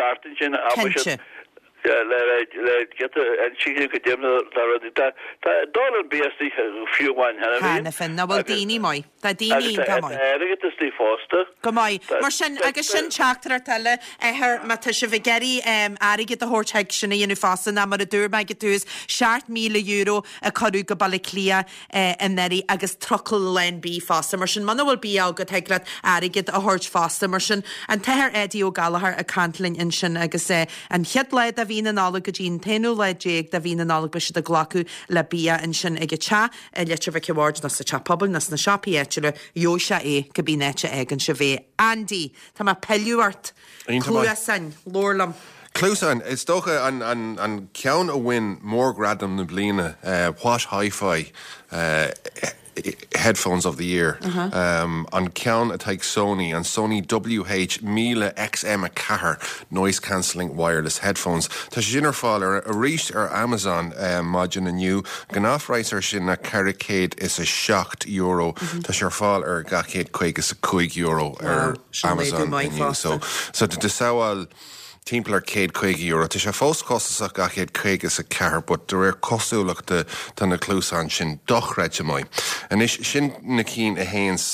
Get and she could dim that dollar BSD few one Hanafin, no, well, Dini, my, that Dini, come on. Get the Steve Foster. Come on, Martian, I guess, Shin Chakra tell her Matisha Vigeri, Ari get the horse action in Fasten, Amaradur, my get to his shart €1,000,000, a Karuga Balaclia, and Neri, Agus Truckle Len B Faster, Martian, Mana will be out, get Ari get a horse faster, Martian, and Teher Eddie O'Gallagher, a Cantling in Shin, Agus, and Hitled of Vina Nolig, Jean Tenu, Le Jake, the Vina Nolig, Bishop the Glaku, La Bia, and Shin Egacha, and Yetrivik Awards, Nasa Chapabel, Nasna Shapi, Yosha Cabinet Egg and Chave. Andy, Tama Pelluart, Cluasan, Lorlam. Cluasan, it's doch an count a win more gradam na blina, Wash Hi-Fi headphones of the year. On count a take Sony and Sony WH Mila XM a Cahar noise cancelling wireless headphones. Ta jinner fall a reached or Amazon margin and new ganaf ricer shin a caricade is a shocked euro. Ta sure fall or gakade quake is a quig euro or Amazon and new. So to desawal Timpler Cade €1 Tá sé fós costasach gachéad chuig is a car, but de réir cosúlaachta tá na Cluasan sin dochreide mai. An is sin na cín a héins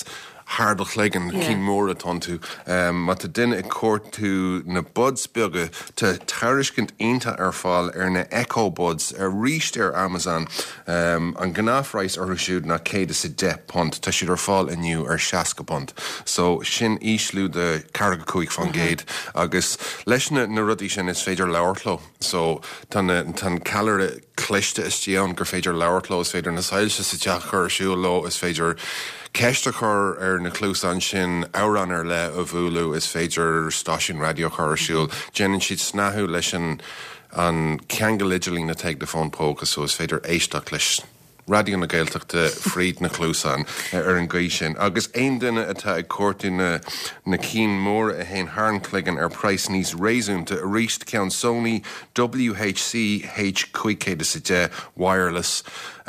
hardach legan cín mór atá tú. Ma tá duine ag cuairt tú na buds beaga tá tairiscint aonanta ar fáil ar na Echo Buds ar ríist ar Amazon an gnáthreis ar siúd na 110 pont tá siad ar fáil inniu ar 60 pont. So sin íslú de carga cuaig fan géad agus leis na rudí sin is féidir leabhartló. So tan calire cliste is tíán gur féidir leabhartló is féidir na sailse sa teach ar siúló is féidir ceiste chur ar na clúsán sin áran ar le a bhúlú is féidir stáisiún radio chur ar siúl. Jeanann siad snathú leis an ceangalidirlí na teag de fón pógus so is féidir éisteach leis radio na Gaeltachta fríd na clúsán ar an gaí sin. Agus aon duine atá ag cuairtú na cín mór a héon háirncligan ar price níos réasúnta a ríist ceann Sony WHC H510 wireless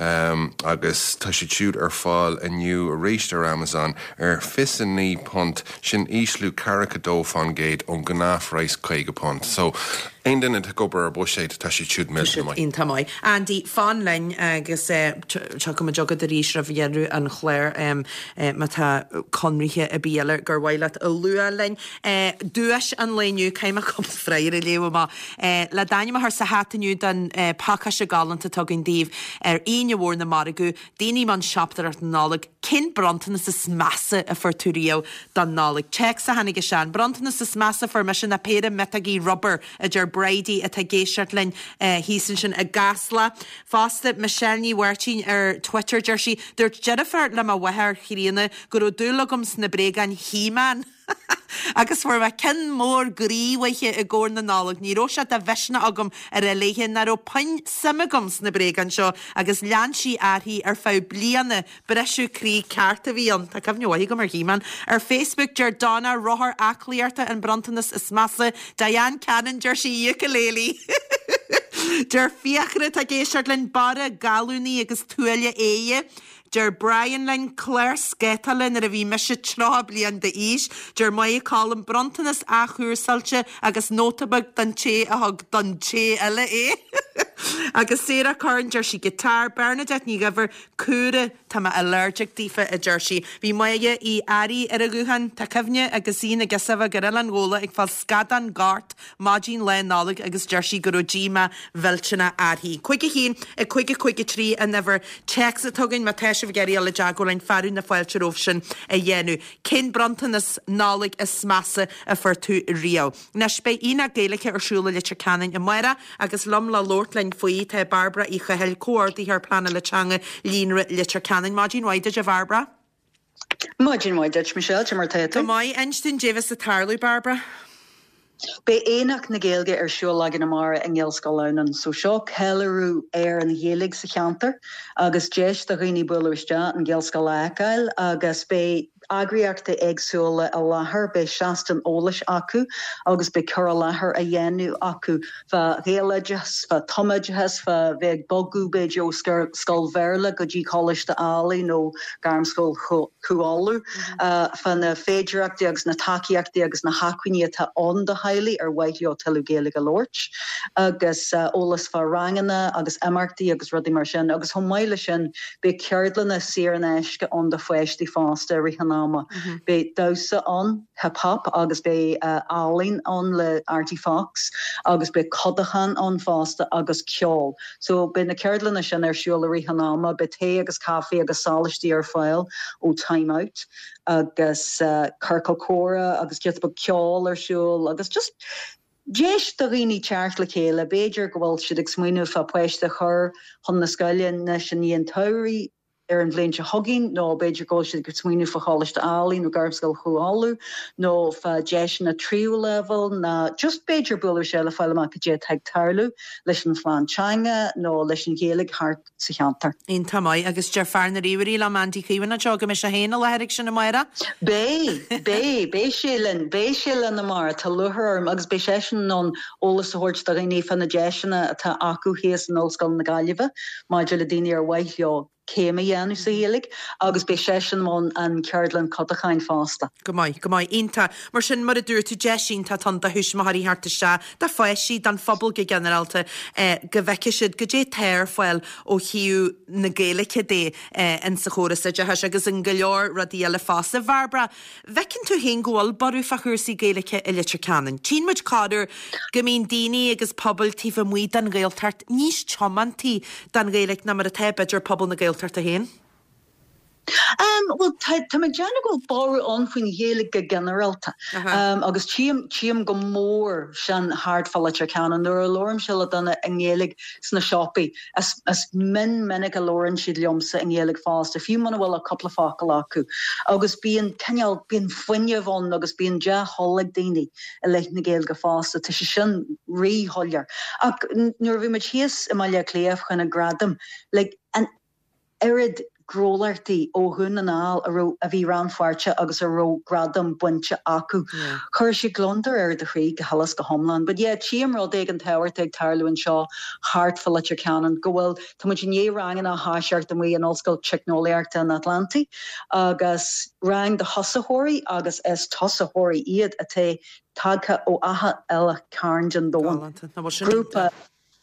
agus tá si siúd ar fáil inniu a ríist ar Amazon ar 59 pont sin íslú caracadó fan géad ón gnáthreis 50 pont. So ein duine tá gobar ar buséid tá si siúd mé in tamáid. Andy fan lein agus go ma jogad a rís ra bhéarú an chléir ma tá conrithe a bíalar gur bhaileat a lua lein. Dúis an léniu céim a com fréir a léu má. Le daine mar sa hataniu den pacha se galanta tugin díomh ar aine bhór na maragú, daoine man seaptar ar nálag cin brantanas is massa a fortúrio dan nálag. Check sa hanig sean. Brantanas is massa for me sin na péire metagí rubber a jar Brady a ta géisiart lein hísan sin a gasla. Fásta Michelní Wertín ar Twitter jersey. Dúirt Jennifer le ma wehar chirína gur dúlagums na bregan He-Man. Agus fuair bheith cin mór gríomhaiche a ggóir na nálag, ní róise a bheisna agam ar a léithe na ó pain samagams na bregan seo agus leansí airthaí ar fá bliana breisiú crí cearta bhíon tá cemhneoí go mar He-Man ar Facebook Jordana rothar aclaíarta an brantanas is massa Diane Cannon jersey ukulele. Der fiachre a géisiart len bara galúní agus tuaile éie. Der Brian lein Claire Sketalin ar a bhí meise trá blian de ís. Der mai callam brantanas a chuúrsalte agus notabag dan ché a hag dan ché eile é. Agus Sarah Curran jersey guitar Bernadette ní gafar cúra tá allergic dífa a jersey. Bhí maige í airí ar a guhan tá cefne agus sína gasafah gar an ggóla ag fáil scadan gart mágin le nálag agus jersey go díma velchina airthaí. Cuige hín a cuige trí a never checks a tugann ma teis of geri alle jagolein farú na fáilte rófsin a dhéanú. Cin brantanas nálig is massa a fortú Rio. Nes bei ina géalacha arsúla litir canan i maira agus lom la lortlein faoi te Barbara i chahel cóirdaí ar plana le teanga línra litir canan. Mágin waide a Barbara? Mágin waide Michelle te mar teita. Mai einstin jevis a tarlú Barbara? Bei éach na géalge ar siúil legan amara an ggéalscolánan, so seo ceilearú ar an héalaigh sa cheantar, agus déis a rií buiste an ggéalscolácail, agus bei agriíachta agsúla a láthair bei seastan ólais acu, agus bei cur a láthair a dhéanú acu fa réalaideas, fa tomaidehas, fa bheith bogú beidio scoilmhéarla go dtí choiste álaí nó garmscoil chuáú, fa na féidireachtaí agus na takeíachtaí agus na hacuine atá an do hailí ar waithio talú géala go lóirt, agus ólas fa rangana, agus emarchtaí agus rudí mar sin, agus thomáile sin bei ceardlanna siar an eisce an do foiistí fásta rihanna Bei dausa an hip-hop agus bei álín an le Artie Fox agus bei codachan an fásta agus ceol. So bei na ceardlanna sin ar siúla rihanama bei té agus café agus salistí ar fáil ó Time Out agus Kirklecora agus get ba ceol ar siúl agus just Jéis do rií teart le chéile Beiidir gohfuil siad ag smuoinú fa poiste chur chun na scoilinn na sin íon tairí ar an bléinte hogin, nó beidir go siad go smuoinú fa cháiste álaí nó garbscoil chuáú, nó fa déis na tríú level na just beidir bulir se le fáile amach dé teag tarlú leis an fláán teanga nó leis an géalaigh hart sa cheantar. Ein tamáid agus dear fear na rií le mantí chuhanna tega me sé héna lehéic sin na maira? Bé sílan na mar tá luthirm agus bé sésin non ólas ahort a rií fan na déisina atá acu héas an óscoil na Gaillimhe, maidir le daine ar waithio céime dhéanú sa hélig, agus bé sésin món an ceardlan cotachain fásta. Go maiid ínta mar sin mar a dúir tú deisín tá tan hús marí hartta se de foiisí dan fphobal go generalta go bheice siid go dé téir foiil ó hiú na Gaelice dé in sa chóras a dehe agus an go leor radíile fása Barbara. Bhecinn tú hén ggóil barú fa chusaí Gaelice i litir canan. Tímuid cáidir go mín daoine agus pobl tí fa muí den Gaeltart níos chomantí dan Gaelic na mar a te beidir pobl na Gaeltart a héin? Well, tá me déanana go barú an faoin hélig go generalta. Agus tíam go mór sin hardfallite ceanna nuair a lorm se le donna an hélig sna shoppi. As minnig a loran siad liomsa an hélig fásta. Fiú manna bhfuil a coppla fácal acu. Agus bíon ceneal bíon foiine bhán agus bíon de hollig daoine a leit na Gaeilge fásta. Tá sé sin rí-hollar. Ach nuair bhí me tíos i maiile cléamh chuna gradam, an irid grólartaí ó hun an áil a bhí ranfuirte agus a ró gradam buinte acu. Chir sé glondar de chrí go halas go homlan, but tíam rá ag an tairt ag tarlúin seo hartfallite ceanan go bhfuil tá muid ní rangan a háseart am an osscoil Chicknoliarta an Atlanti agus rang de hosahóirí agus is tosahóirí iad a té tagcha ó aha eile cairn dóin. Grúpa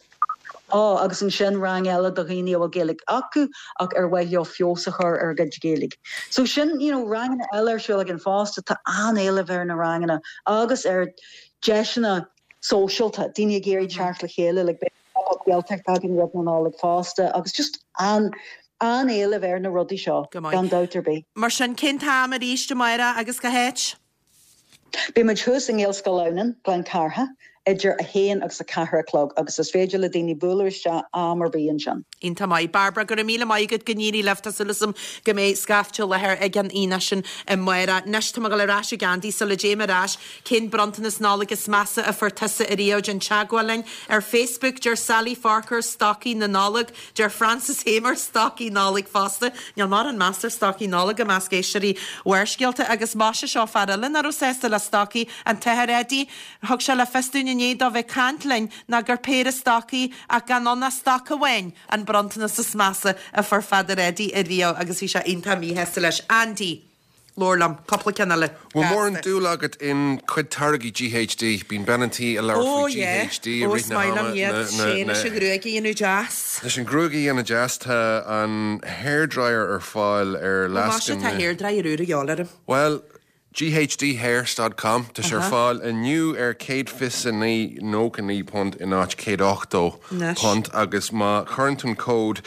agus an sin rang eile do riine ó Gaelic acu ach bhaile fiosachar go Gaelic. So sin, rang eile seo an fásta tá an éile bhar na rangana agus deisina socialta, daine géirí teart le chéile le bealteach agin rud an ála fásta agus just an éile bhar na rudí seo gan dautar bé. Mar sin cin tá mar ríiste maire agus go héit? Bé me thus an Gaelscoileann Glen Cartha, idir a héan agus a cahar clog agus is féidir le daoine búlaiste amar bíon sin. Ínta mai Barbara gur míle maigad gníí lefta sulasam go mé scafte lethir ag an ina sin i muire neiste go le ráis gandí sa le déimeráis cén brantanas nálagus massa a fortasa a río an teagháilin Facebook dear Sally Farker stocky na nálag dear Francis Hamer stocky nálig fásta neall mar an master stocky nálag a mascéisiirí wersgealta agus máise seo faralin ar ó sésta le stocky an teherédi thug se le festúne néad a bheith cantlein na gur péire stocky a gan anna stock ahain an brantanas sa smasa a for fadarédi i río agus bhí se inta mí hesta leis. Andy Lorlam, coppla cenala. Well, more an dúlagat in chuid targaí GHD, bín benantí a leir fú GHD. Ó, smaillam iad, séna sin grúigi inú jazz. Leis an grúigi inú jazz tá an hairdryer fáil lastin. Má sé tá hairdryer úr a jálar. Well, GHDhairs.com Tá sé fáil a nniu céad fis a ní nócaní punt in áit céad 8 punt agus má currentún cód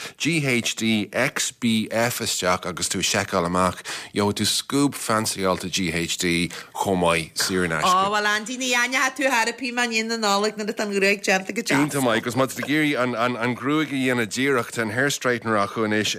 GHDXBF isteach agus tú seáil amach tú scúb fanciálta GHD chomáid siúrnáis. Bhil Andy ní aine tú harapí man in an nálag na an grúig genta go jazz. Ínta mai, agus má géirí an grúigi dhéana ddíireacht an hairstraightener a chunis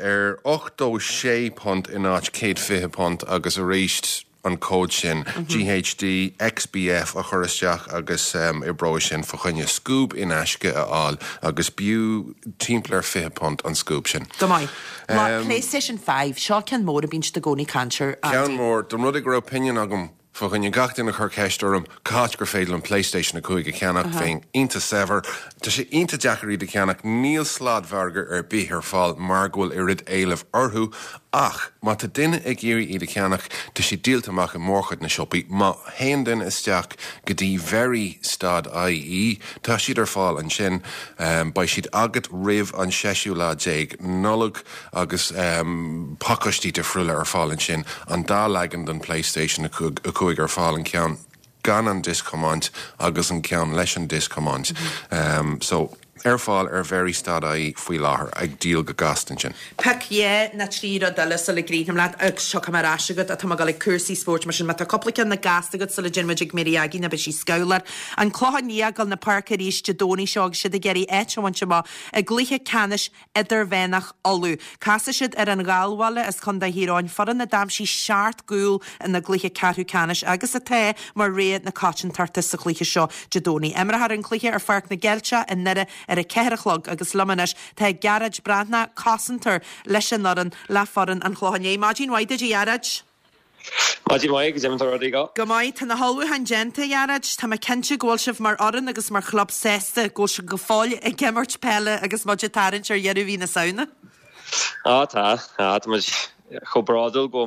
8 punt in áit céad 5 punt agus a réist an cód sin GHD XBF a choristeach agus I bro sin fa chunne scúb in eisce aáil agus bú timpplair 5 punt an scúb sin. Go mai. PlayStation 5 seo cean mór a bín de gcónaí cantir. Cean mór, dom rud gur opinion agam fa chunne gatain a chur ceistem cáit gur féidir an PlayStation a chuig a ceannach féin inta sever Tá sé inta deacharí de ceannach níl slád bhargar bíthar fáil mar ghfuil irid éileh orthú ach má tá duine ag géirí iad a ceannach tá sé díaltamach an mórchad na siopaí má héan duine isteach go dtí very stad IE tá siad ar fáil an sin ba siad agat rih an 6 lá déag nolog agus pacastí de friúile ar fáil an sin an dá legan den PlayStation a chuig ar fáil an ceann gan an discommand agus an ceann leis an discommand. So fáil very stad faoi láthair ag díal go gastain sin. Pec na tríra dala sa le grím leat ag seo marráisegad a tá go le cuasaí sport mar sin me tá coplacin na gastegad sa le ginmaigh mériagí na be sí scolar an chlóhan níagal na parca ríiste dóní seog siad a geirí éithain se má a gluthe canis idir bhénach olú. Casa siad ar an gáilháile is chun híráin foran na dam sí seart gúil in na gluthe carthú canis agus a té mar réad na cáin tarta sa gluthe seo dedóní. Imrethar an gluthe ar farc na geilte in nire ar a ceirichlog agus lumanis tá garage brandna cásantar leis an noran lefaran an chláhané. Máidín waide dí garage? Máidín waide agus éimtar rodí go maid tá na hallú han genta garage tá cinse ggóilseh mar oran agus mar chlub sésta ggóil se go fáil ag gemmart pelle agus budgetárin ar dhearú hí na saona. Tá chobrádul go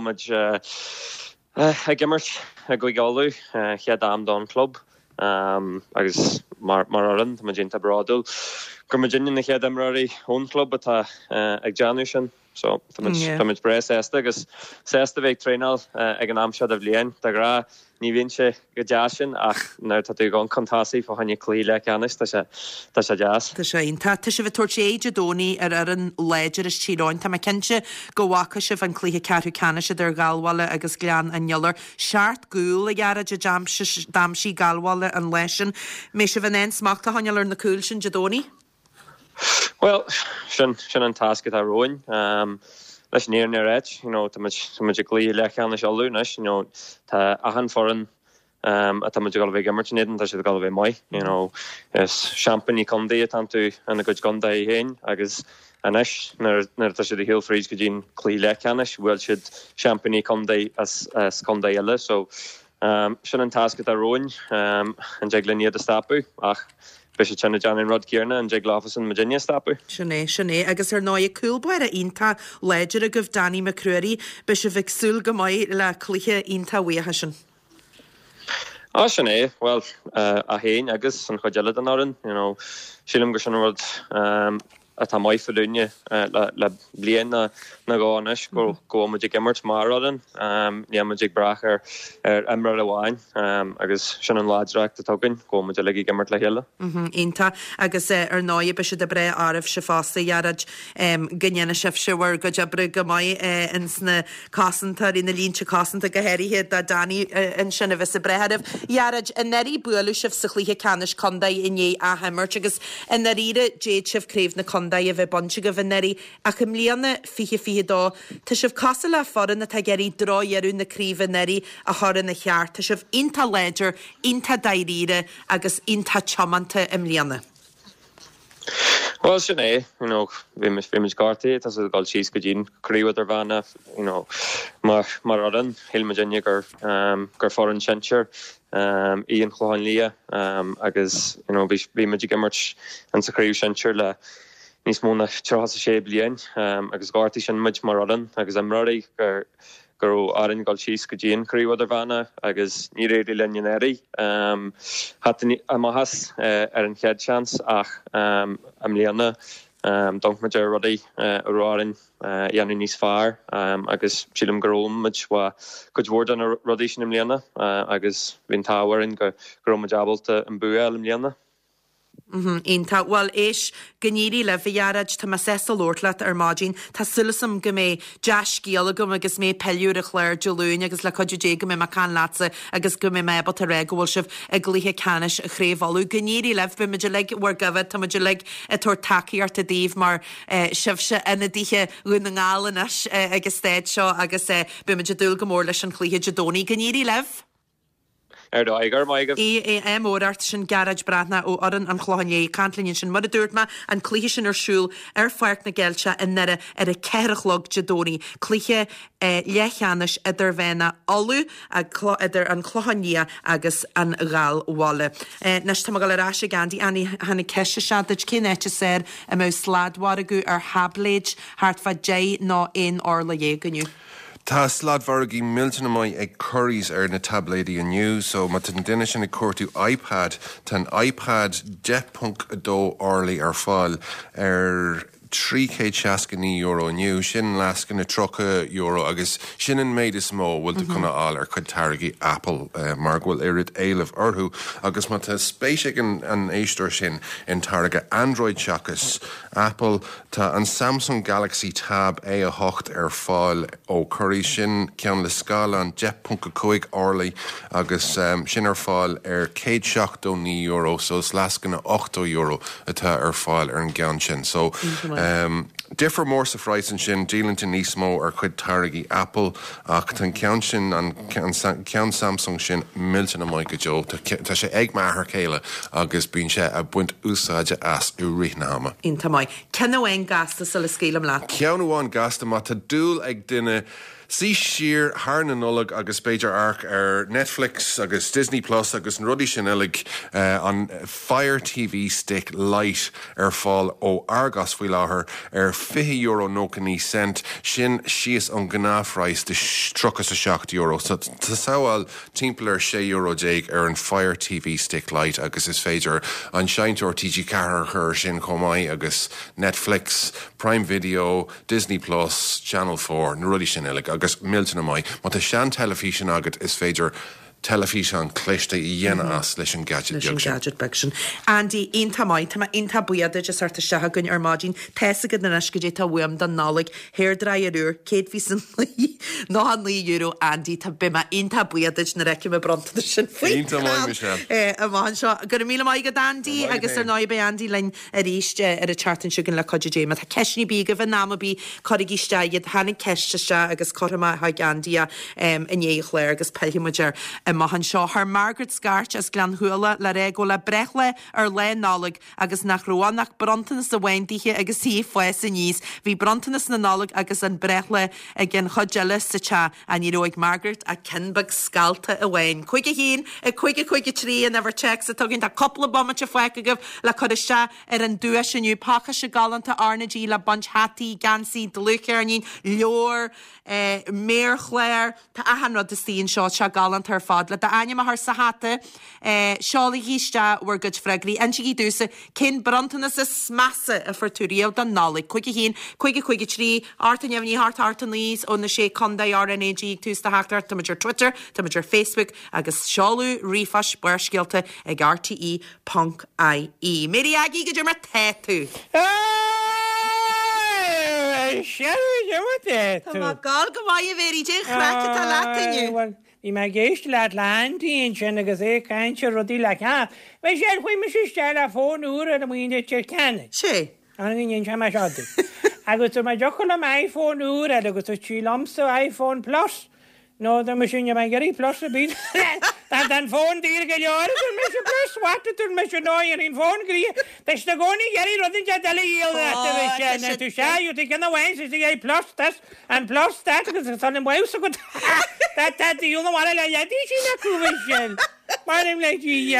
gimmert a go galú chead am don club agus mar an ma ginta brádul gur ma gin na chead amraí ón club atá ag Janu sin so tamid bres ésta agus sésta bheith trénal ag an amsead a bblion tá gra ní bhíonn sé go deasin ach nar tá tú gán contásaí fá haine clí le ceannis tá sé deas. Tá sé inta tá sé bh tuairt éide dóní ar an léidir is tíráin tá cinse go bhacha se an clíthe cearú cena se ar galháile agus glean an neallar seart gúil a ghearad de damsí galháile an leisin mé se bh smachta haneallar na cúil sin de dóní? Well, sin an tasket a roin. Leis near réit, tá muid glí le cheanna se lúnas, tá ahan foran a tá muid gal bheith gimmert tá sé gal bheith mai. Is champagne condé an tú an go gonda I héin agus anis nar tá sé de hill fríd go dín clí le cheannis, bhfuil siad champagne condé as condé eile, so sin an tasket a roin an jeagla níad a stapu ach Bes tena Janin Rod Kierna an jeg láfasan Virginia stapu. Sinné, agus ar náid cúlbair a ínta leidir a goh Danny McCreary be se bhicsúl go maiid le clíthe ínta weathe sin. Sinné, well, a héin agus an chodeile an árin, sílim go sin rud a tá mai fallúne le blian na gáis go muid gimmert mar adan ní muid brach ar imra le bháin agus sin an láidreacht a tugann go muid le gimmert le heile. Ínta agus ar náid be se de bre áibh se fásta jarad gannne sef sehar go debre go mai in sna cosanta í na línse cosanta go heirithe a Danny in sinna bheits a brehadh. Jarad in neirí buú sih sa chlíthe canis condaid inné a haimmert agus in na ríre déad sih créimh na condaid a bheith bonse go bhnéri a chum líanana fiche dá tá sibh casa le foran na tá geirí dráarú na críomh neirí a thoran na cheart tá sibh inta léidir, inta dairíre agus inta chamanta im líanana. Well, sinné, bhí gartaí, tá gáil síos go dín críomh ar bhana, mar adan, Hilmaginne gur foran sinseir, íon chláin lia, agus bhí muid gimmert an sa críomh sinseir le nís móna trás a sé blian, agus gartaí sin muid mar adan, agus amráí gur árin gáil síos go dín críomh ar bhana, agus ní réidir lenéirí. Amachas ar an chead seans ach am líana donk me rudaí aráin dhéanú níos fearr agus sílim goróim muid go dhór an rudaí sin am líana agus bhín táhairn go róma deabalta an buail am líana. Ínta, well éis gníí le bhíarad tá ma sesta lóirlaat ar mágin tá sulasam go mé deascíala gom agus mé peúr a chléir deúin agus le codú go mé can lása agus go mé mebal a ré gohfuil sibh a glíthe canis a chréomhú. Gníí leh be meidir le war gabhad tá meidir le a tuair takeíart a díomh mar sibse ina ddíthe lúna ngálanas agus stéid seo agus be meidir dúil go mór leis an chlíthe dedóní. Gníí leh? Mórt sin garage bratna ó aran an chláinné cantlíonn sin mud a dúirtma an clíthe sin arsúl ar fearc na geilte in nere ar a ceirichlog dedóní. Clíthe lechanis idir bhena olú idir an chláinné agus an gáilháile. Nes tá gal ará sé gandí aní hanna ceise se de cinnéte sér a mó sládhhar acu ar habléid hart fa dé ná in orla dhéguniu. Tá sládhargaí milltainna mai ag curries ar na tabléidí aniu, so má tan duine sin na cuairtú iPad, tan iPad 10.2 orlaí ar fáil ar €360 aniu, sin lascan na €3 agus sin an méid is mó bhfuil tú chuna áil ar chud targaí Apple mar bhfuil irid éileh orthú agus má tá spéisiigh an éisteir sin in targa Android seachas Apple tá an Samsung Galaxy Tab A8 ar fáil ó chuirí sin ceann le scála an 10.2 orlaí agus sin ar fáil ar €170 so lascan na €8 atá ar fáil ar an gceann sin. So Differ mór sa freisin sin dílinn níos mó ar chud targaí Apple ach tan ceann sin an ceann Samsung sin milltainna mai go deo tá sé ag maithar céile agus bíonn sé a buint úsáide as ú rithnáma. Ínta mai. Ceann gasta sa le scélam lá? Ceann gasta má tá dúil ag duine Sí siar thar na nullag agus beidir arc Netflix agus Disney Plus agus an rudí sin illig an Fire TV Stick Lite fáil ó Argos faoi láthair €50.90 sin sios an gnáthreis de €7 so tá saoil timpeall €6 an Fire TV Stick Lite agus is féidir an seinteoir TG Ceathair chur sin chomáid agus Netflix, Prime Video, Disney Plus, Channel 4 na rudí sin illig agus miltain amai, má tá sean telefísin agat is féidir telefísin cléiste I dhéana as leis an gadget beg sin. Andy, inta mai, tá inta buiad just arta setha gunn armádín, teisagad na nascadé tá bhuam don nálig, hair dryerúr, céad fí san lí, ná an €1, Andy, tá bima inta buiad na reici me bronta sin faoi. Inta mai, Michelle. Amán seo, gur míle mai gad Andy, agus náib be Andy lein a ríiste a chartan siúgan le codja déma, tá ceisní bí go bh náma bí corigí staiad, hánig ceiste se agus corma haig Andy a inéchléir agus peilhimuidir mahan seo haar Margaret Scarch as glanhuala le rego le brechle le nálig agus nach roánach brontanas a weindíthe agus hí foies a níos. Bhí brontanas na nálig agus an brechle gin chodjeile sa cha a ní roig Margaret a Kinbag scalta a wein. Cuige hín, cuige trí an ever checks a tuginn a couple of bommate foiigeh le chodiste an dúa sinniu pacha se galanta arnagí le bunch hatí, gansaí, dluchearnín, leor, méirchléir, tá ahan rud a stíon seo se galant ar fad le aine mar sa hata seála híiste war good fregri an si dúsa cin brantanas is smasa a fortúrío don nálig chuige hín chuige trí artanemhní hartartan lís ó na sé conda RNAG tústa hetar tamidir Twitter tamidir Facebook agus seáú rifas buirscialta ag RTE.ie. Méri agí go mar teú. Tá gal go mai a bhéí dé chracha tá lataniu. I me géist le landíon sin agus caiinte rodí le cha. Bheit sé chuoi me sé a fónúr a muoine tíir cenne. sé? An gin se me seáú. Agus me jocha am iPhoneúr agus tí lamsa iPhone Plus. No, da me sinne me geí plus a bí. Dan fón dír go leir me se plus watú me se náir in fón grí. Teis na gcóí geí rodin de deile íal tú seú tí gan bhain is é plus tas an plus agus san an bhsa go íúna mar le dí sin na cúha sin. Marim le dí.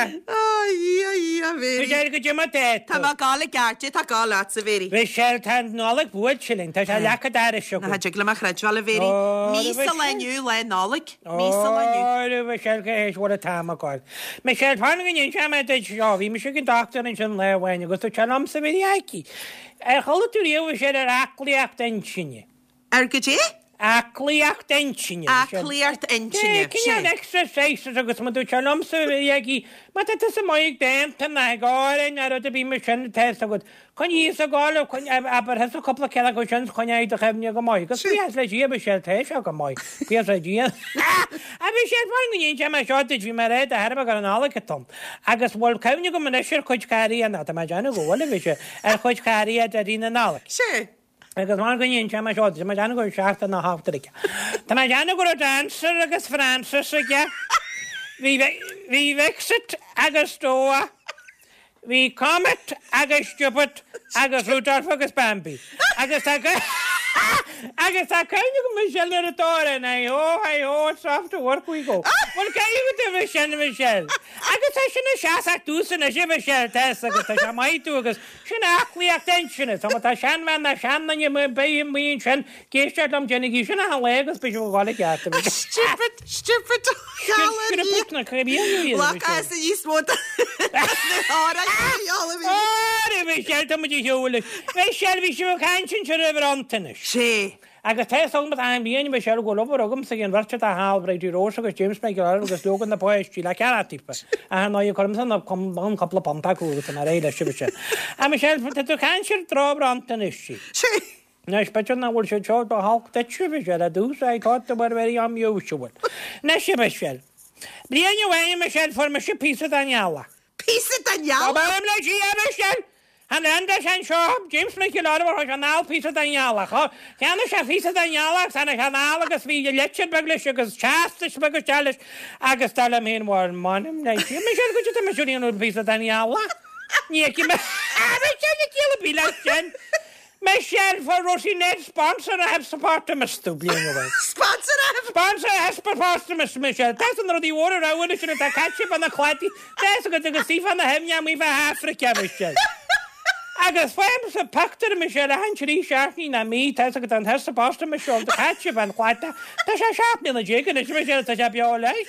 bhé. go dtí té. Tá má gála garte tá gá lá sa bhéri. Bhí sé tan nála bhuaid silling tá se lecha dar seo. Na haide le chreidhil a bhéri. Mísa leniu le nálig. Mísa leniu. Bhí sé hééis bhil a tááil. Me sé tháingin se me seo, bhí me si an doctor in sin lehhaine, agus tú telam sa bhí aici. Chola túíomh sé ar aclaíocht den sinne. Ar go dé? Aclaíocht den sinne. Aclaíocht insinne. Cin exercise agus mu tú telam sa bhí má sa maiid déanta na gáin ar a bhí mar sin te a go. Chn íos a gáil aber has a coppla ce go sin chuineid a chefne go maiid, gus bí le díab sé tééis se go maiid. Bí a dí. A bhí sé bhain te me seáid bhí mar réid a herba gar an álacha tom. Agus bhil cemne go man séir chuid caí a na me deanna gohla bhí se ar chuid caí a rína nála. sé? Agus má goon te me seáid, me deanna go seachta na háftarice. Tá me deanna go a dansar agus Francis aige. Bhí Vexit agus Tóa. Bhí Comet agus Stupid agus Rudolph agus Bambi. Agus tá caiine go Michelle ar atóra na it's off to work we go. Bhil caiú bh sin Michelle. Agus tá sinna seaach dúsanna si Michelle te agus tá se maitú agus sinna aclaíocht den sinna, Tá tá sean me na seanna bé míon sin géiste am dénig sinna an legus be bhála geata. Stupid na crébí. Lachas a dísmóta. Michelle tá muidir heúla. Michelle bhí si caiintin se rah antanis. sé? Agus te mat an bíon be se go lobar agam sa gin bharte a hábreidú Rosa agus James me agus logan na poisttí le cetípa. A ná chumsan a an coppla pantaú an réile sibse. A Michelle tú caiintir drá antanis sí. sé? Nes pe na bhil se teo a há de sibe a dús a tá bar verí am joúisiúil. Ne si Michelle. Blian bhhaine Michelle for me si pí daala. Písa daal? Bam le sí Michelle. Han enda an seo James me lá an nápí daálach. Cheanna se fí daálach sanna chaná agus bhí leitse beglis agus teastas begus teis agus tal mén bhar manim le me se go meisiúíonú pí daála. Ní me céla bí le sin. Michelle for Rosinet sponsor I have supported Mr. Blianaway. Sponsor has supported Mr. Michelle. That's another the water I would have should have catch up on the quality. That's a good thing to see from the hem yam we've Africa, Michelle. Agus fáim sa pactar Michelle a hanseí seaachní na mí te go an hesta posta me seo hatse ban chláita Tá sé seaapní na jigan is Michelle tá se beá leis.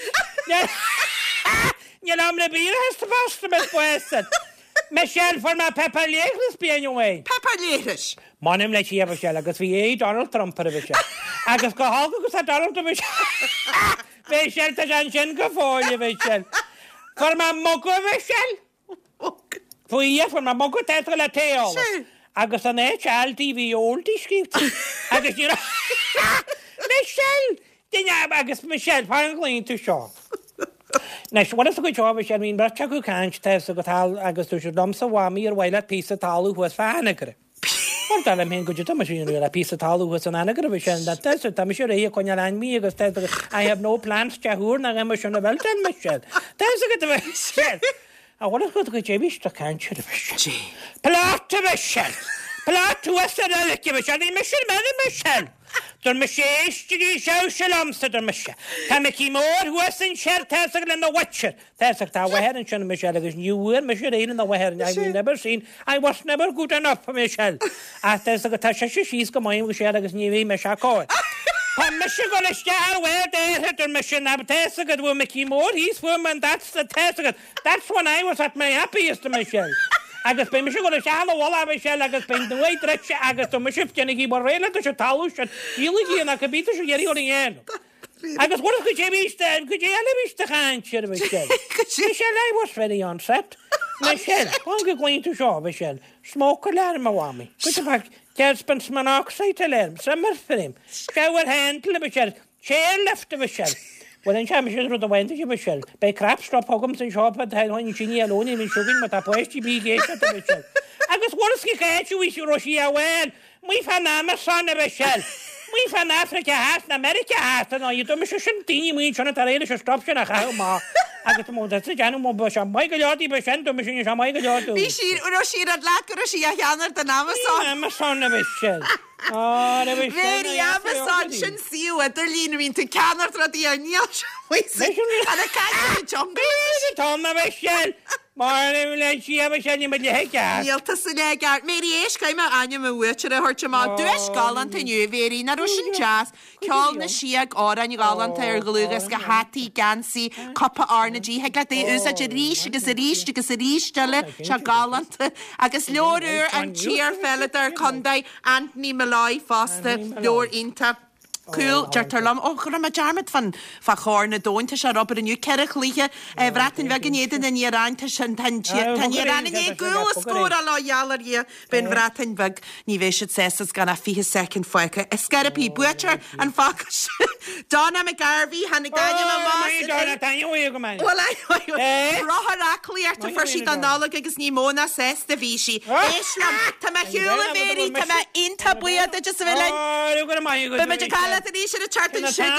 Ní am le bí hesta posta me puesta. Michelle for ma Peppa Léchlis Blianaway. Peppa Léchlis. Manim le sí Michelle agus bhí Donald Trump ar Michelle. Agus go hága agus a Donald Michelle. Michelle tá an sin go fáile Michelle. For ma mogo Michelle. Fuia for ma mogo tetra le teol. Agus an HLTV oldie skript. Agus you Michelle. Dinja agus Michelle finally to show. Nes what is a good job Michelle mean but chaku can't test go tal agus tu dom sa wami or wile piece of talu was fanagre. What I mean good to machine a piece of talu was an anagra Michelle that test I'm sure he konya me agus I have no plans to hur na emotion about Michelle. That's a good Michelle. I want to go to James to can't you Michelle. Plot to Michelle. Plot to us and Michelle Michelle. Der Michelle social Amsterdam Michelle. Tamaki more who was in share Tessel in the Watcher. Tessel Tower and Shan Michelle is new and Michelle in the Waher. I've never seen. I was never good enough for Michelle. After the Tasha, she's coming with Shell as new Mishako. Michelle gonna share where they had their mission of Tessel with Mickey Moore. He's woman, that's the Tessel. That's when I was at my happiest, Michelle. Agus be mis go sean wall Michelle agus be the way tre agus to mis kennig bar réile to talú íligi na kabíta se geri on en. Agus what could you be stand? Could you elevate the hand, Michelle? Michelle, I was ready on set. Michelle, I'm going to show Michelle. Smoke alarm awami. Good back. Jasper's monoxide alarm. Summer for him. Shower hand to Michelle. Chair left to Michelle. Well, then Michelle wrote the wind to Michelle. By crap stop hogums and shop at the hell when you chinny alone in sugar, but I pushed you be gay to Michelle. I guess what is he catch you with Russia when? We've had Amazon Michelle. We've had Africa half and America half, and you don't shouldn't we trying to arrange a stop shot. I get the most that's a general bush. Michael Yachty by Shanto machine. Michael Yachty. She at Lac Yaner than Amazon. Amazon Michelle. Oh, very Amazon shouldn't see you at the lean to Canada the Anish. And a cat in the jungle. Tom Michelle. Morning, she ever sent him with your head. Yelta Senegar, Mary Ash came out and you were to her chama, Dush Gallant and you, very na Russian jazz, Kalna Shiak, or and you Gallant, Glugas, Gahati, Gansi, Coppa Arnagy, Hecate, Usa, Rish, Shall Gallant, Agus Lorer and Cheer Fellater, Condai, Anthony Malloy, Foster, Lord Inta. Cool, Jartarlam. Oh, go ma jarmet van chorne doin te sharop er nu kerk liege. Vraten we geneden in je ran te shan tan je ran in cool score ala yaler je ben vraten weg. Ni wees het sesses gonna 4 second fuike. Escarapi butcher and fuckers. Donna McGarvey han ganya ma Well I rohar clear to first it analog agus ni mona ses de vishi. Eslam ta ma hule veri ta ma inta buia de just villain. Oh, you gonna my He should have charted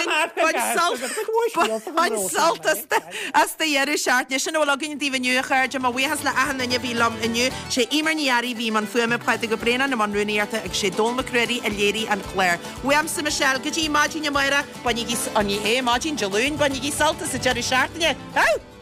salt as the Yeri shart. You should know logging even you heard Jama. We has la and you be lum and you. She Imerniari, Viman Fume, Patago Brain, and Monruniata, She Don McCready, and Lady and Claire. We am some Michelle. Could you imagine your Moira when you get on your hair, imagine Jaloon when you get salt as a Jerry Shart? Yeah.